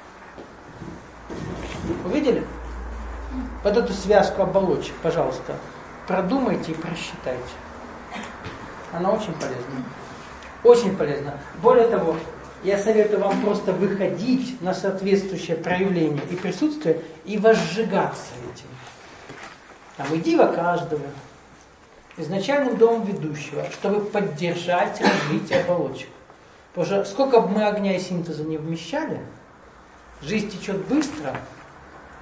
Увидели? Вот эту связку оболочек, пожалуйста, продумайте и просчитайте. Она очень полезна. Очень полезна. Более того, я советую вам просто выходить на соответствующее проявление и присутствие и возжигаться этим. Там идива каждого, изначальным домом ведущего, чтобы поддержать развитие оболочек. Потому что сколько бы мы огня и синтеза не вмещали, жизнь течет быстро,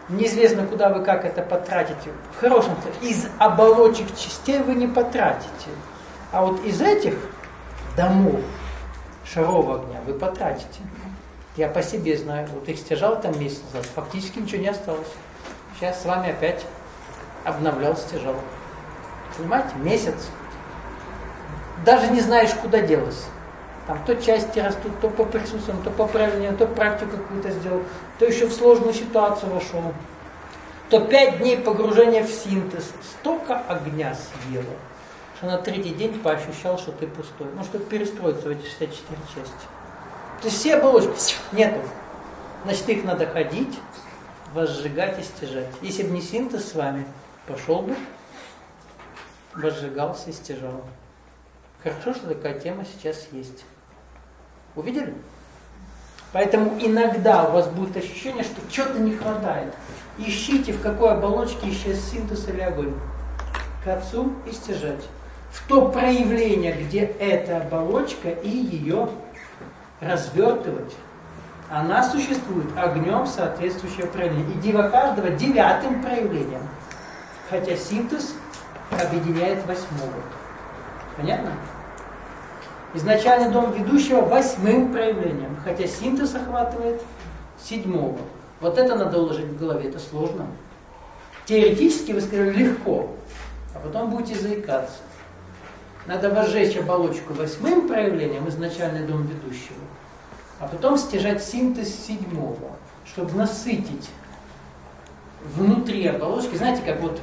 Неизвестно, куда вы как это потратите. В хорошем смысле, из оболочек частей вы не потратите. А вот из этих домов шаров огня вы потратите. Я по себе знаю. Вот их стяжал там месяц назад. Фактически ничего не осталось. Сейчас с вами опять обновлял, стяжал. Понимаете? Месяц. Даже не знаешь, куда делось. Там то части растут, то по присутствиям, то по правлению, то практику какую-то сделал, то еще в сложную ситуацию вошел. То пять дней погружения в синтез. Столько огня съело, что на третий день поощущал, что ты пустой. Ну, чтобы перестроиться в эти шестьдесят четыре части. То есть все оболочки нету. Значит, их надо ходить, возжигать и стяжать. Если бы не синтез с вами, пошел бы, возжигался и стяжал. Хорошо, что такая тема сейчас есть. Увидели? Поэтому иногда у вас будет ощущение, что чего-то не хватает. Ищите, в какой оболочке исчез синтез или огонь. К отцу и стяжать. В то проявление, где эта оболочка, и ее развертывать. Она существует огнем соответствующего проявления. И дива каждого девятым проявлением. Хотя синтез объединяет восьмого. Понятно? Изначальный дом ведущего восьмым проявлением, хотя синтез охватывает седьмого. Вот это надо уложить в голове, это сложно. Теоретически вы сказали легко, а потом будете заикаться. Надо возжечь оболочку восьмым проявлением, изначальный дом ведущего, а потом стяжать синтез седьмого, чтобы насытить внутри оболочки. Знаете, как вот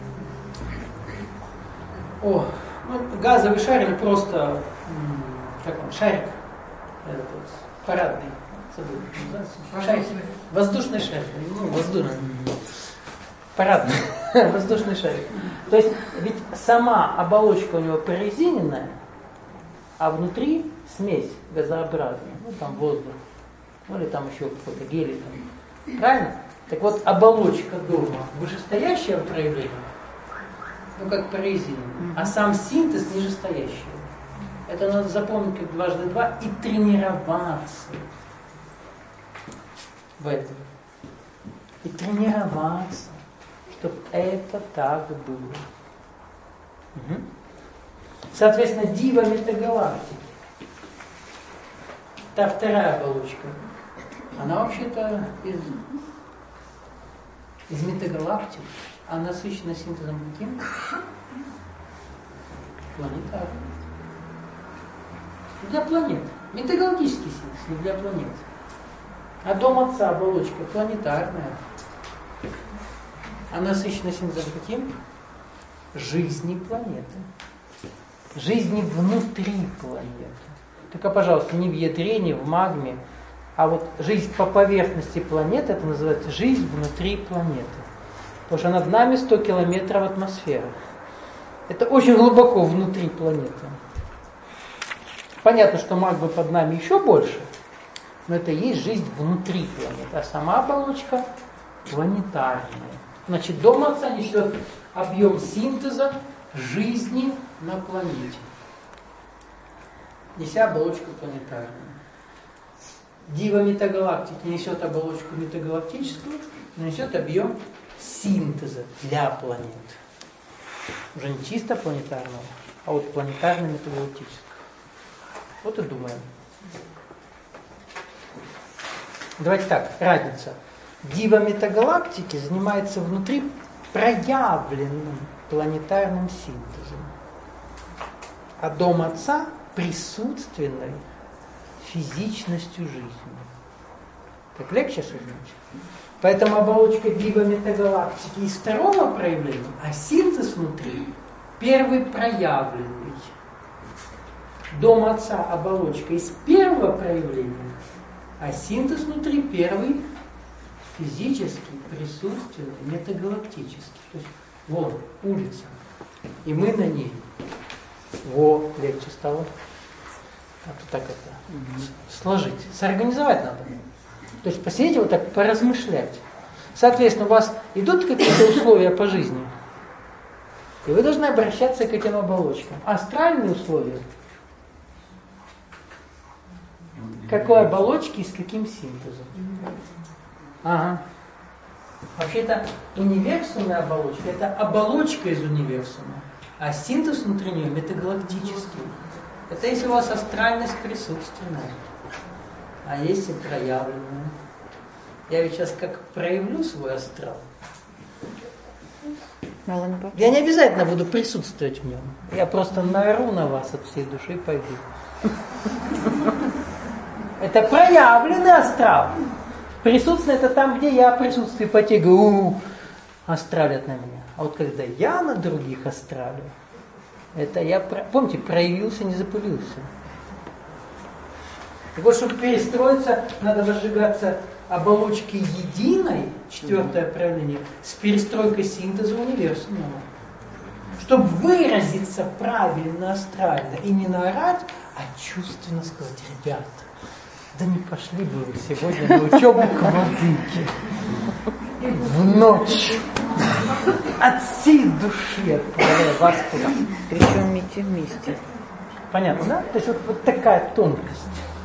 о, ну, газовый шар или просто как он, шарик, этот вот, парадный, шарик, воздушный шарик, ну, воздушный, парадный, воздушный шарик. То есть, ведь сама оболочка у него прорезиненная, а внутри смесь газообразная, ну там воздух, ну или там еще какой-то гелий, там. Правильно? Так вот, оболочка дома вышестоящее проявление, ну как прорезиненная, а сам синтез нижестоящий. Это надо запомнить как дважды два и тренироваться в этом. И тренироваться, чтобы это так было. Угу. Соответственно, дива метагалактики. Та вторая оболочка. Она вообще-то из, из метагалактики. Она насыщена синтезом каким? Планетарным. Для планет. Метагалактический синтез, не для планет. А дом Отца, оболочка планетарная. А насыщена синтезом каким? Жизни планеты. Жизни внутри планеты. Только, пожалуйста, не в ядре, не в магме, а вот жизнь по поверхности планеты, это называется жизнь внутри планеты. Потому что над нами сто километров атмосферы. Это очень глубоко внутри планеты. Понятно, что магмы под нами еще больше, но это и есть жизнь внутри планеты, а сама оболочка планетарная. Значит, дом Отца несет объем синтеза жизни на планете, неся оболочку планетарную. Дива метагалактики несет оболочку метагалактическую, но несет объем синтеза для планет. Уже не чисто планетарного, а вот планетарно-метагалактического. Вот и думаем. Давайте так, разница. Дива метагалактики занимается внутри проявленным планетарным синтезом. А дом Отца присутственной физичностью жизни. Так легче осознать? Поэтому оболочка дива метагалактики из второго проявления, а синтез внутри первый проявленный. Дом Отца оболочка из первого проявления, а синтез внутри первый физический, присутственный, метагалактический. То есть вон улица, и мы на ней. Во, легче стало. А то так это сложить, сорганизовать надо. То есть посидите вот так, поразмышлять. Соответственно, у вас идут какие-то условия по жизни, и вы должны обращаться к этим оболочкам. Астральные условия. Какой оболочки и с каким синтезом? Ага. Вообще-то универсумная оболочка – это оболочка из универсума, а синтез внутри нее – метагалактический. Это если у вас астральность присутственная, а есть и проявленная. Я ведь сейчас как проявлю свой астрал. Я не обязательно буду присутствовать в нем. Я просто наору на вас от всей души и пойду. Это проявленный астрал. Присутствие это там, где я присутствую, потягаю, астралят на меня. А вот когда я на других астралю, это я, помните, проявился, не запылился. Так вот, чтобы перестроиться, надо возжигаться оболочки единой, четвертое проявление, с перестройкой синтеза универсального. Чтобы выразиться правильно, астрально, и не наорать, а чувственно сказать: ребята, да не пошли бы вы сегодня на учебу к владыке. В ночь. От всей души отправляю вас туда. Причем идти вместе. Понятно, да? То есть вот, вот такая тонкость.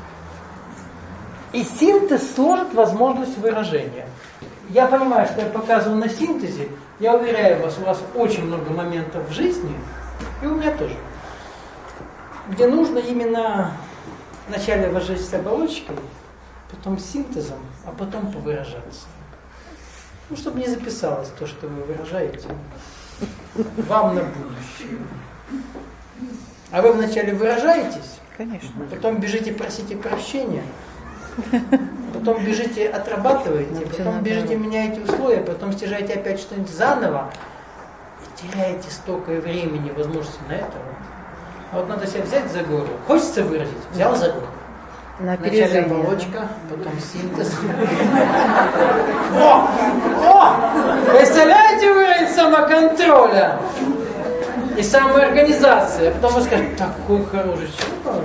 И синтез сложит возможность выражения. Я понимаю, что я показывал на синтезе. Я уверяю вас, у вас очень много моментов в жизни, и у меня тоже, где нужно именно вначале возжечься оболочкой, потом синтезом, а потом повыражаться. Ну, чтобы не записалось то, что вы выражаете вам на будущее. А вы вначале выражаетесь, конечно, потом бежите, просите прощения, потом бежите, отрабатываете, потом бежите, меняете условия, потом стяжаете опять что-нибудь заново и теряете столько времени, возможности на это. А вот надо себя взять за горло. Хочется выразить? Взял за горло. На Вначале оболочка, потом синтез. О! О! Представляете уровень самоконтроля и самоорганизации? А потом вы скажете: такой хороший человек.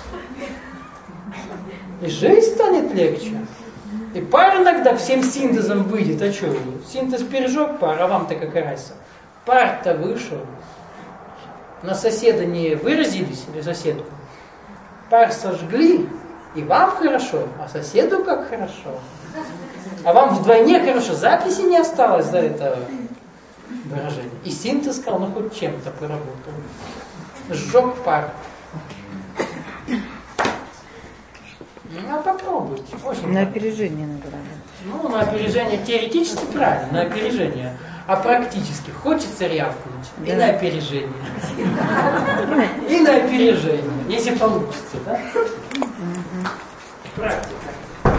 И жизнь станет легче. И пар иногда всем синтезом выйдет. А что? Синтез пережег пар, а вам-то какая разница? Пар-то вышел. На соседа не выразились, или соседку. Пар сожгли, и вам хорошо, а соседу как хорошо. А вам вдвойне хорошо, записи не осталось за это выражение. И синтез сказал: ну хоть чем-то поработал. Сжег пар. Ну, попробуйте. Очень на правильно. опережение надо работать. Ну, на опережение теоретически правильно, на опережение. А практически хочется рявкнуть. Да. И на опережение. И на опережение. Если получится, да? Практика.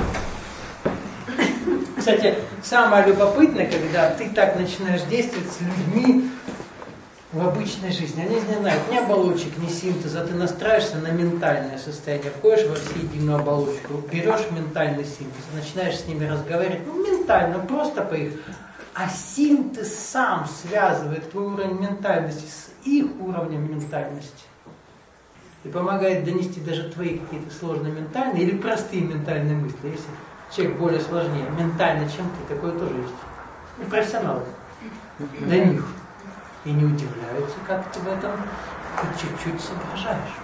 Кстати, самое любопытное, когда ты так начинаешь действовать с людьми в обычной жизни. Они не знают ни оболочек, ни синтеза. Ты настраиваешься на ментальное состояние. Входишь во всеединую оболочку, берешь ментальный синтез, начинаешь с ними разговаривать. Ну, ментально, просто по их... А синтез сам связывает твой уровень ментальности с их уровнем ментальности. И помогает донести даже твои какие-то сложные ментальные или простые ментальные мысли. Если человек более сложнее ментально, чем ты, такое тоже есть. И профессионалы. До них. И не удивляются, как ты в этом хоть чуть-чуть соображаешь.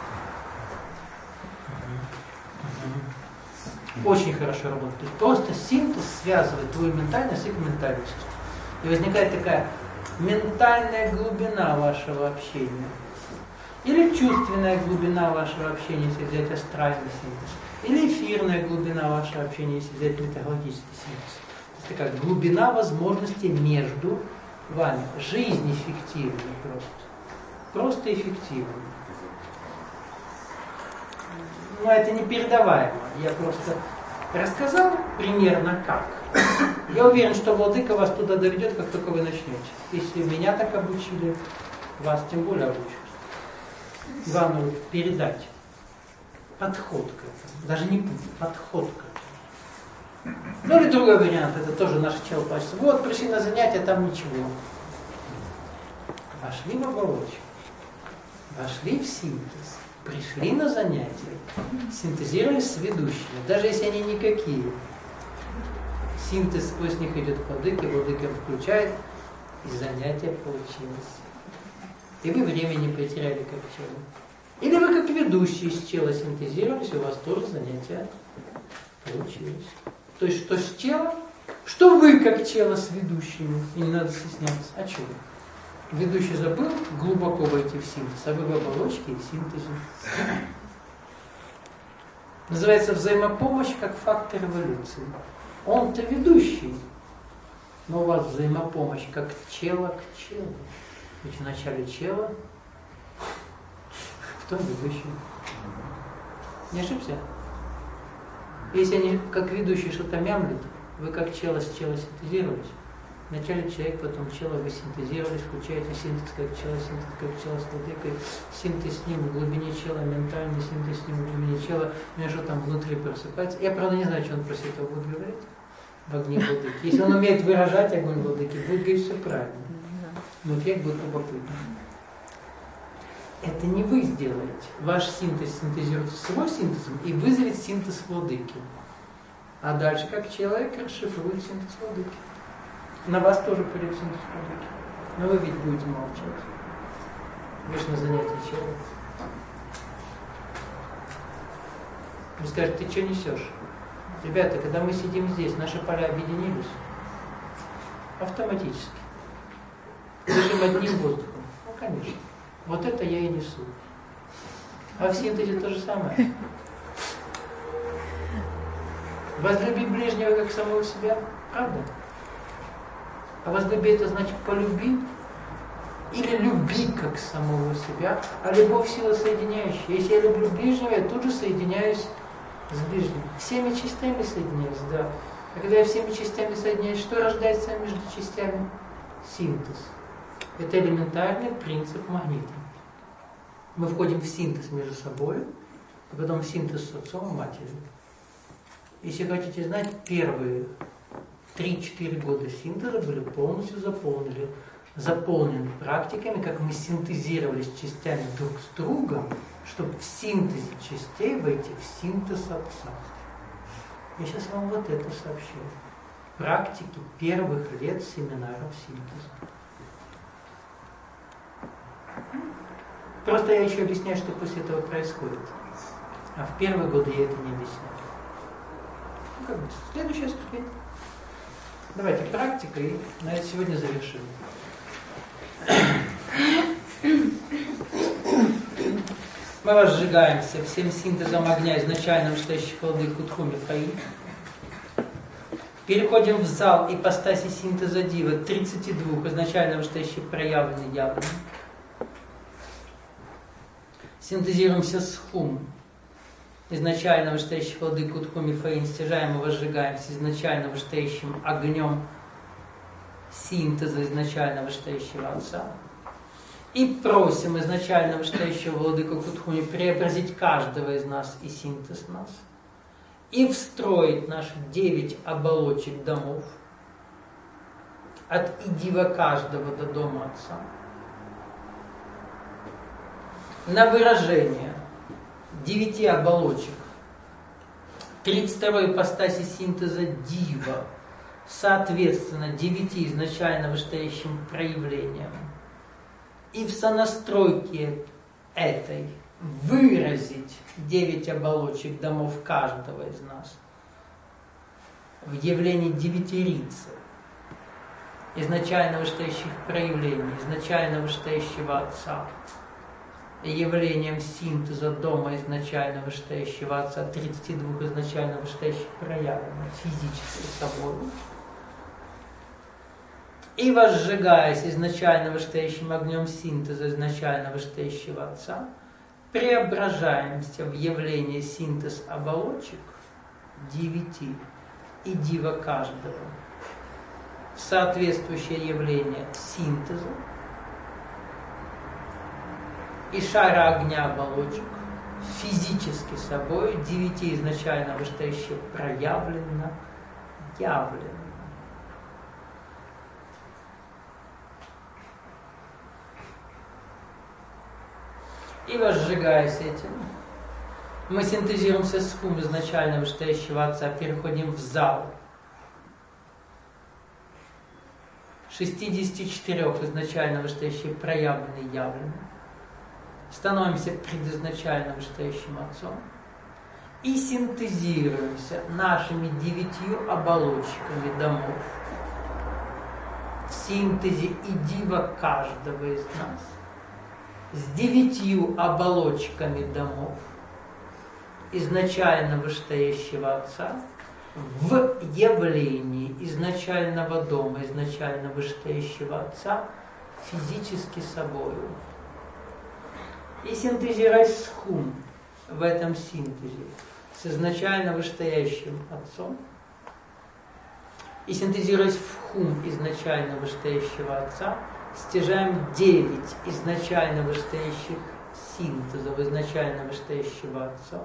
Очень хорошо работает. То есть просто синтез связывает твою ментальность с их ментальностью. И возникает такая ментальная глубина вашего общения. Или чувственная глубина вашего общения, если взять астральный синтез. Или эфирная глубина вашего общения, если взять метагалактический синтез. То есть такая глубина возможностей между вами. Жизнь эффективна просто. Просто эффективна. Но это не передаваемо. Я просто рассказал примерно как. Я уверен, что владыка вас туда доведет, как только вы начнете. Если меня так обучили, вас тем более обучат. Главное передать подход к этому. Даже не путь, подход к этому. Ну или другой вариант, это тоже наш чел плачется. Вот, пришли на занятия, там ничего. Вошли в оболочку, вошли в синтез, пришли на занятия, синтезировались с ведущими, даже если они никакие. Синтез сквозь них идет к владыке, владыка включает, и занятие получилось. И вы времени потеряли как чело. Или вы как ведущие с чела синтезировались, и у вас тоже занятие получилось. То есть что с чела, что вы как чело с ведущими, и не надо стесняться. А чего? Ведущий забыл глубоко войти в синтез, а вы в оболочке и в синтезе. Называется взаимопомощь как фактор эволюции. Он-то ведущий, но у вас взаимопомощь как чело к челу. Ведь в начале чело, потом ведущий. Не ошибся? Если они как ведущий что-то мямлят, вы как чело с чело синтезировались. Вначале человек, потом чело, вы синтезировались, включаете синтез как чело, синтез как чело с владыкой, синтез с ним в глубине чела, ментальный синтез с ним в глубине чела, у меня что там внутри просыпается. Я, правда, не знаю, что он после этого будет говорить в огне владыки. Если он умеет выражать огонь владыки, будет говорить все правильно. Но эффект будет любопытный. Это не вы сделаете. Ваш синтез синтезируется с его синтезом и вызовет синтез владыки. А дальше, как человек, расшифрует синтез владыки. На вас тоже придет синтез владыки. Но вы ведь будете молчать. Вы же на занятии человека. Вы скажете, ты что несешь? Ребята, когда мы сидим здесь, наши поля объединились автоматически. Дышим одним воздухом. Ну, конечно. Вот это я и несу. А в синтезе то же самое. Возлюби ближнего как самого себя. Правда? А возлюби это значит полюби. Или люби как самого себя. А любовь сила соединяющая. Если я люблю ближнего, я тут же соединяюсь с ближним. Всеми частями соединяюсь, да. А когда я всеми частями соединяюсь, что рождается между частями? Синтез. Это элементарный принцип магнита. Мы входим в синтез между собой, а потом в синтез с отцом и матерью. Если хотите знать, первые три-четыре года синтеза были полностью заполнены, заполнены практиками, как мы синтезировались частями друг с другом, чтобы в синтезе частей войти в синтез отца. Я сейчас вам вот это сообщу. Практики первых лет семинаров синтеза. Просто я еще объясняю, что после этого происходит. А в первые годы я это не объясняю. Ну, как бы, следующая ступень. Давайте практика, и на это сегодня завершим. Мы разжигаемся всем синтезом огня изначально вышедших владыку Тхуми Фаи. Переходим в зал ипостаси синтеза Дива тридцати двух изначально вышедших проявленных явленных. Синтезируемся с Хум, изначально вышедших владыку Тхуми Фаи, стяжаем и возжигаемся изначально вышедшим огнем синтеза изначально вышедшего Отца. И просим изначально вышедшего владыку Кутхуни преобразить каждого из нас и синтез нас. И встроить наши девять оболочек домов от идива каждого до дома Отца на выражение девяти оболочек тридцать второй ипостаси синтеза Дива, соответственно девяти изначально вышедшим проявлениям, и в сонастройке этой выразить девять оболочек домов каждого из нас в явлении девятерицы, изначально вышедших проявлений, изначально вышедшего Отца, и явлением синтеза дома изначально вышедшего Отца, тридцати двух изначально вышедших проявленных физически собой, и возжигаясь изначально вышедшим огнем синтеза изначально вышедшего Отца, преображаемся в явление синтез оболочек девяти и дива каждого, в соответствующее явление синтеза и шара огня оболочек физически собой девяти изначально вышедших проявленно явлено. И возжигаясь этим, мы синтезируемся с Хум изначально вышедшего Отца, переходим в зал шестидесяти четырёх изначально вышедших проявленных явленных, становимся предизначально вышедшим Отцом и синтезируемся нашими девятью оболочками домов в синтезе и дива каждого из нас с девятью оболочками домов изначально вышестоящего Отца в явлении изначального дома, изначально вышестоящего Отца физически собою. И синтезируясь с хум в этом синтезе с изначально вышестоящим Отцом, и синтезируясь в хум изначально вышестоящего Отца, стяжаем девять изначально вышестоящих синтезов изначально вышестоящего Отца,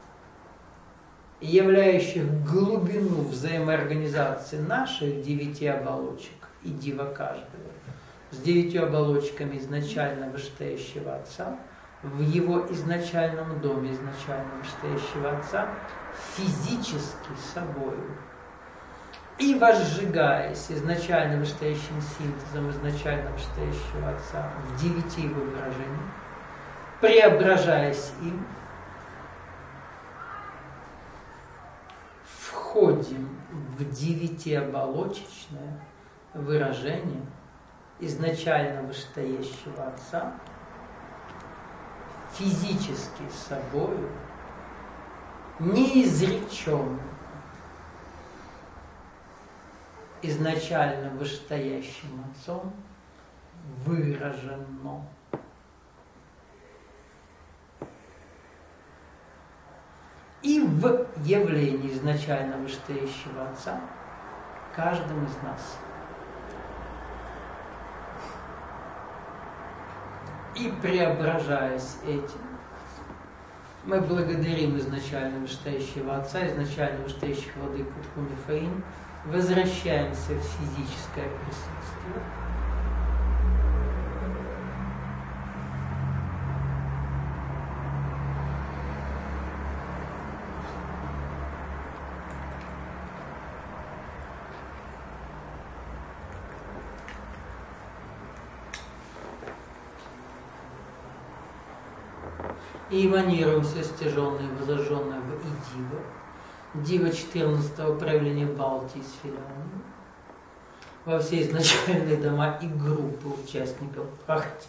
являющих глубину взаимоорганизации наших девяти оболочек и дива каждого с девятью оболочками изначально вышестоящего Отца в его изначальном доме изначально вышестоящего Отца физически собою. И возжигаясь изначально вышестоящим синтезом изначально вышестоящего Отца в девяти его выражениях, преображаясь им, входим в девятиоболочечное выражение изначально вышестоящего Отца физически собою, неизреченно, изначально вышестоящим Отцом выражено. И в явлении изначально вышестоящего Отца каждым из нас. И преображаясь этим, мы благодарим изначально вышестоящего Отца, изначально вышестоящих владыку Тхумифаин, возвращаемся в физическое присутствие. И эманируемся стяженные и возожженные в Идива, Дива четырнадцатого проявления Балтии с Филионом, во все изначальные дома и группы участников практики.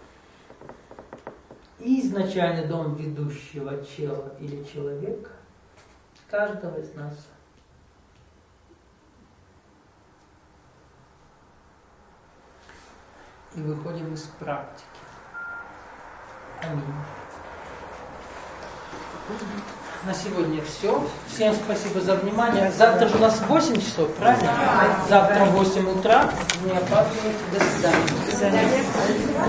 И изначальный дом ведущего чела или человека, каждого из нас. И выходим из практики. Аминь. На сегодня все. Всем спасибо за внимание. Завтра же у нас восемь часов, правильно? Завтра в восемь утра. Не опаздывайте. До свидания. До свидания.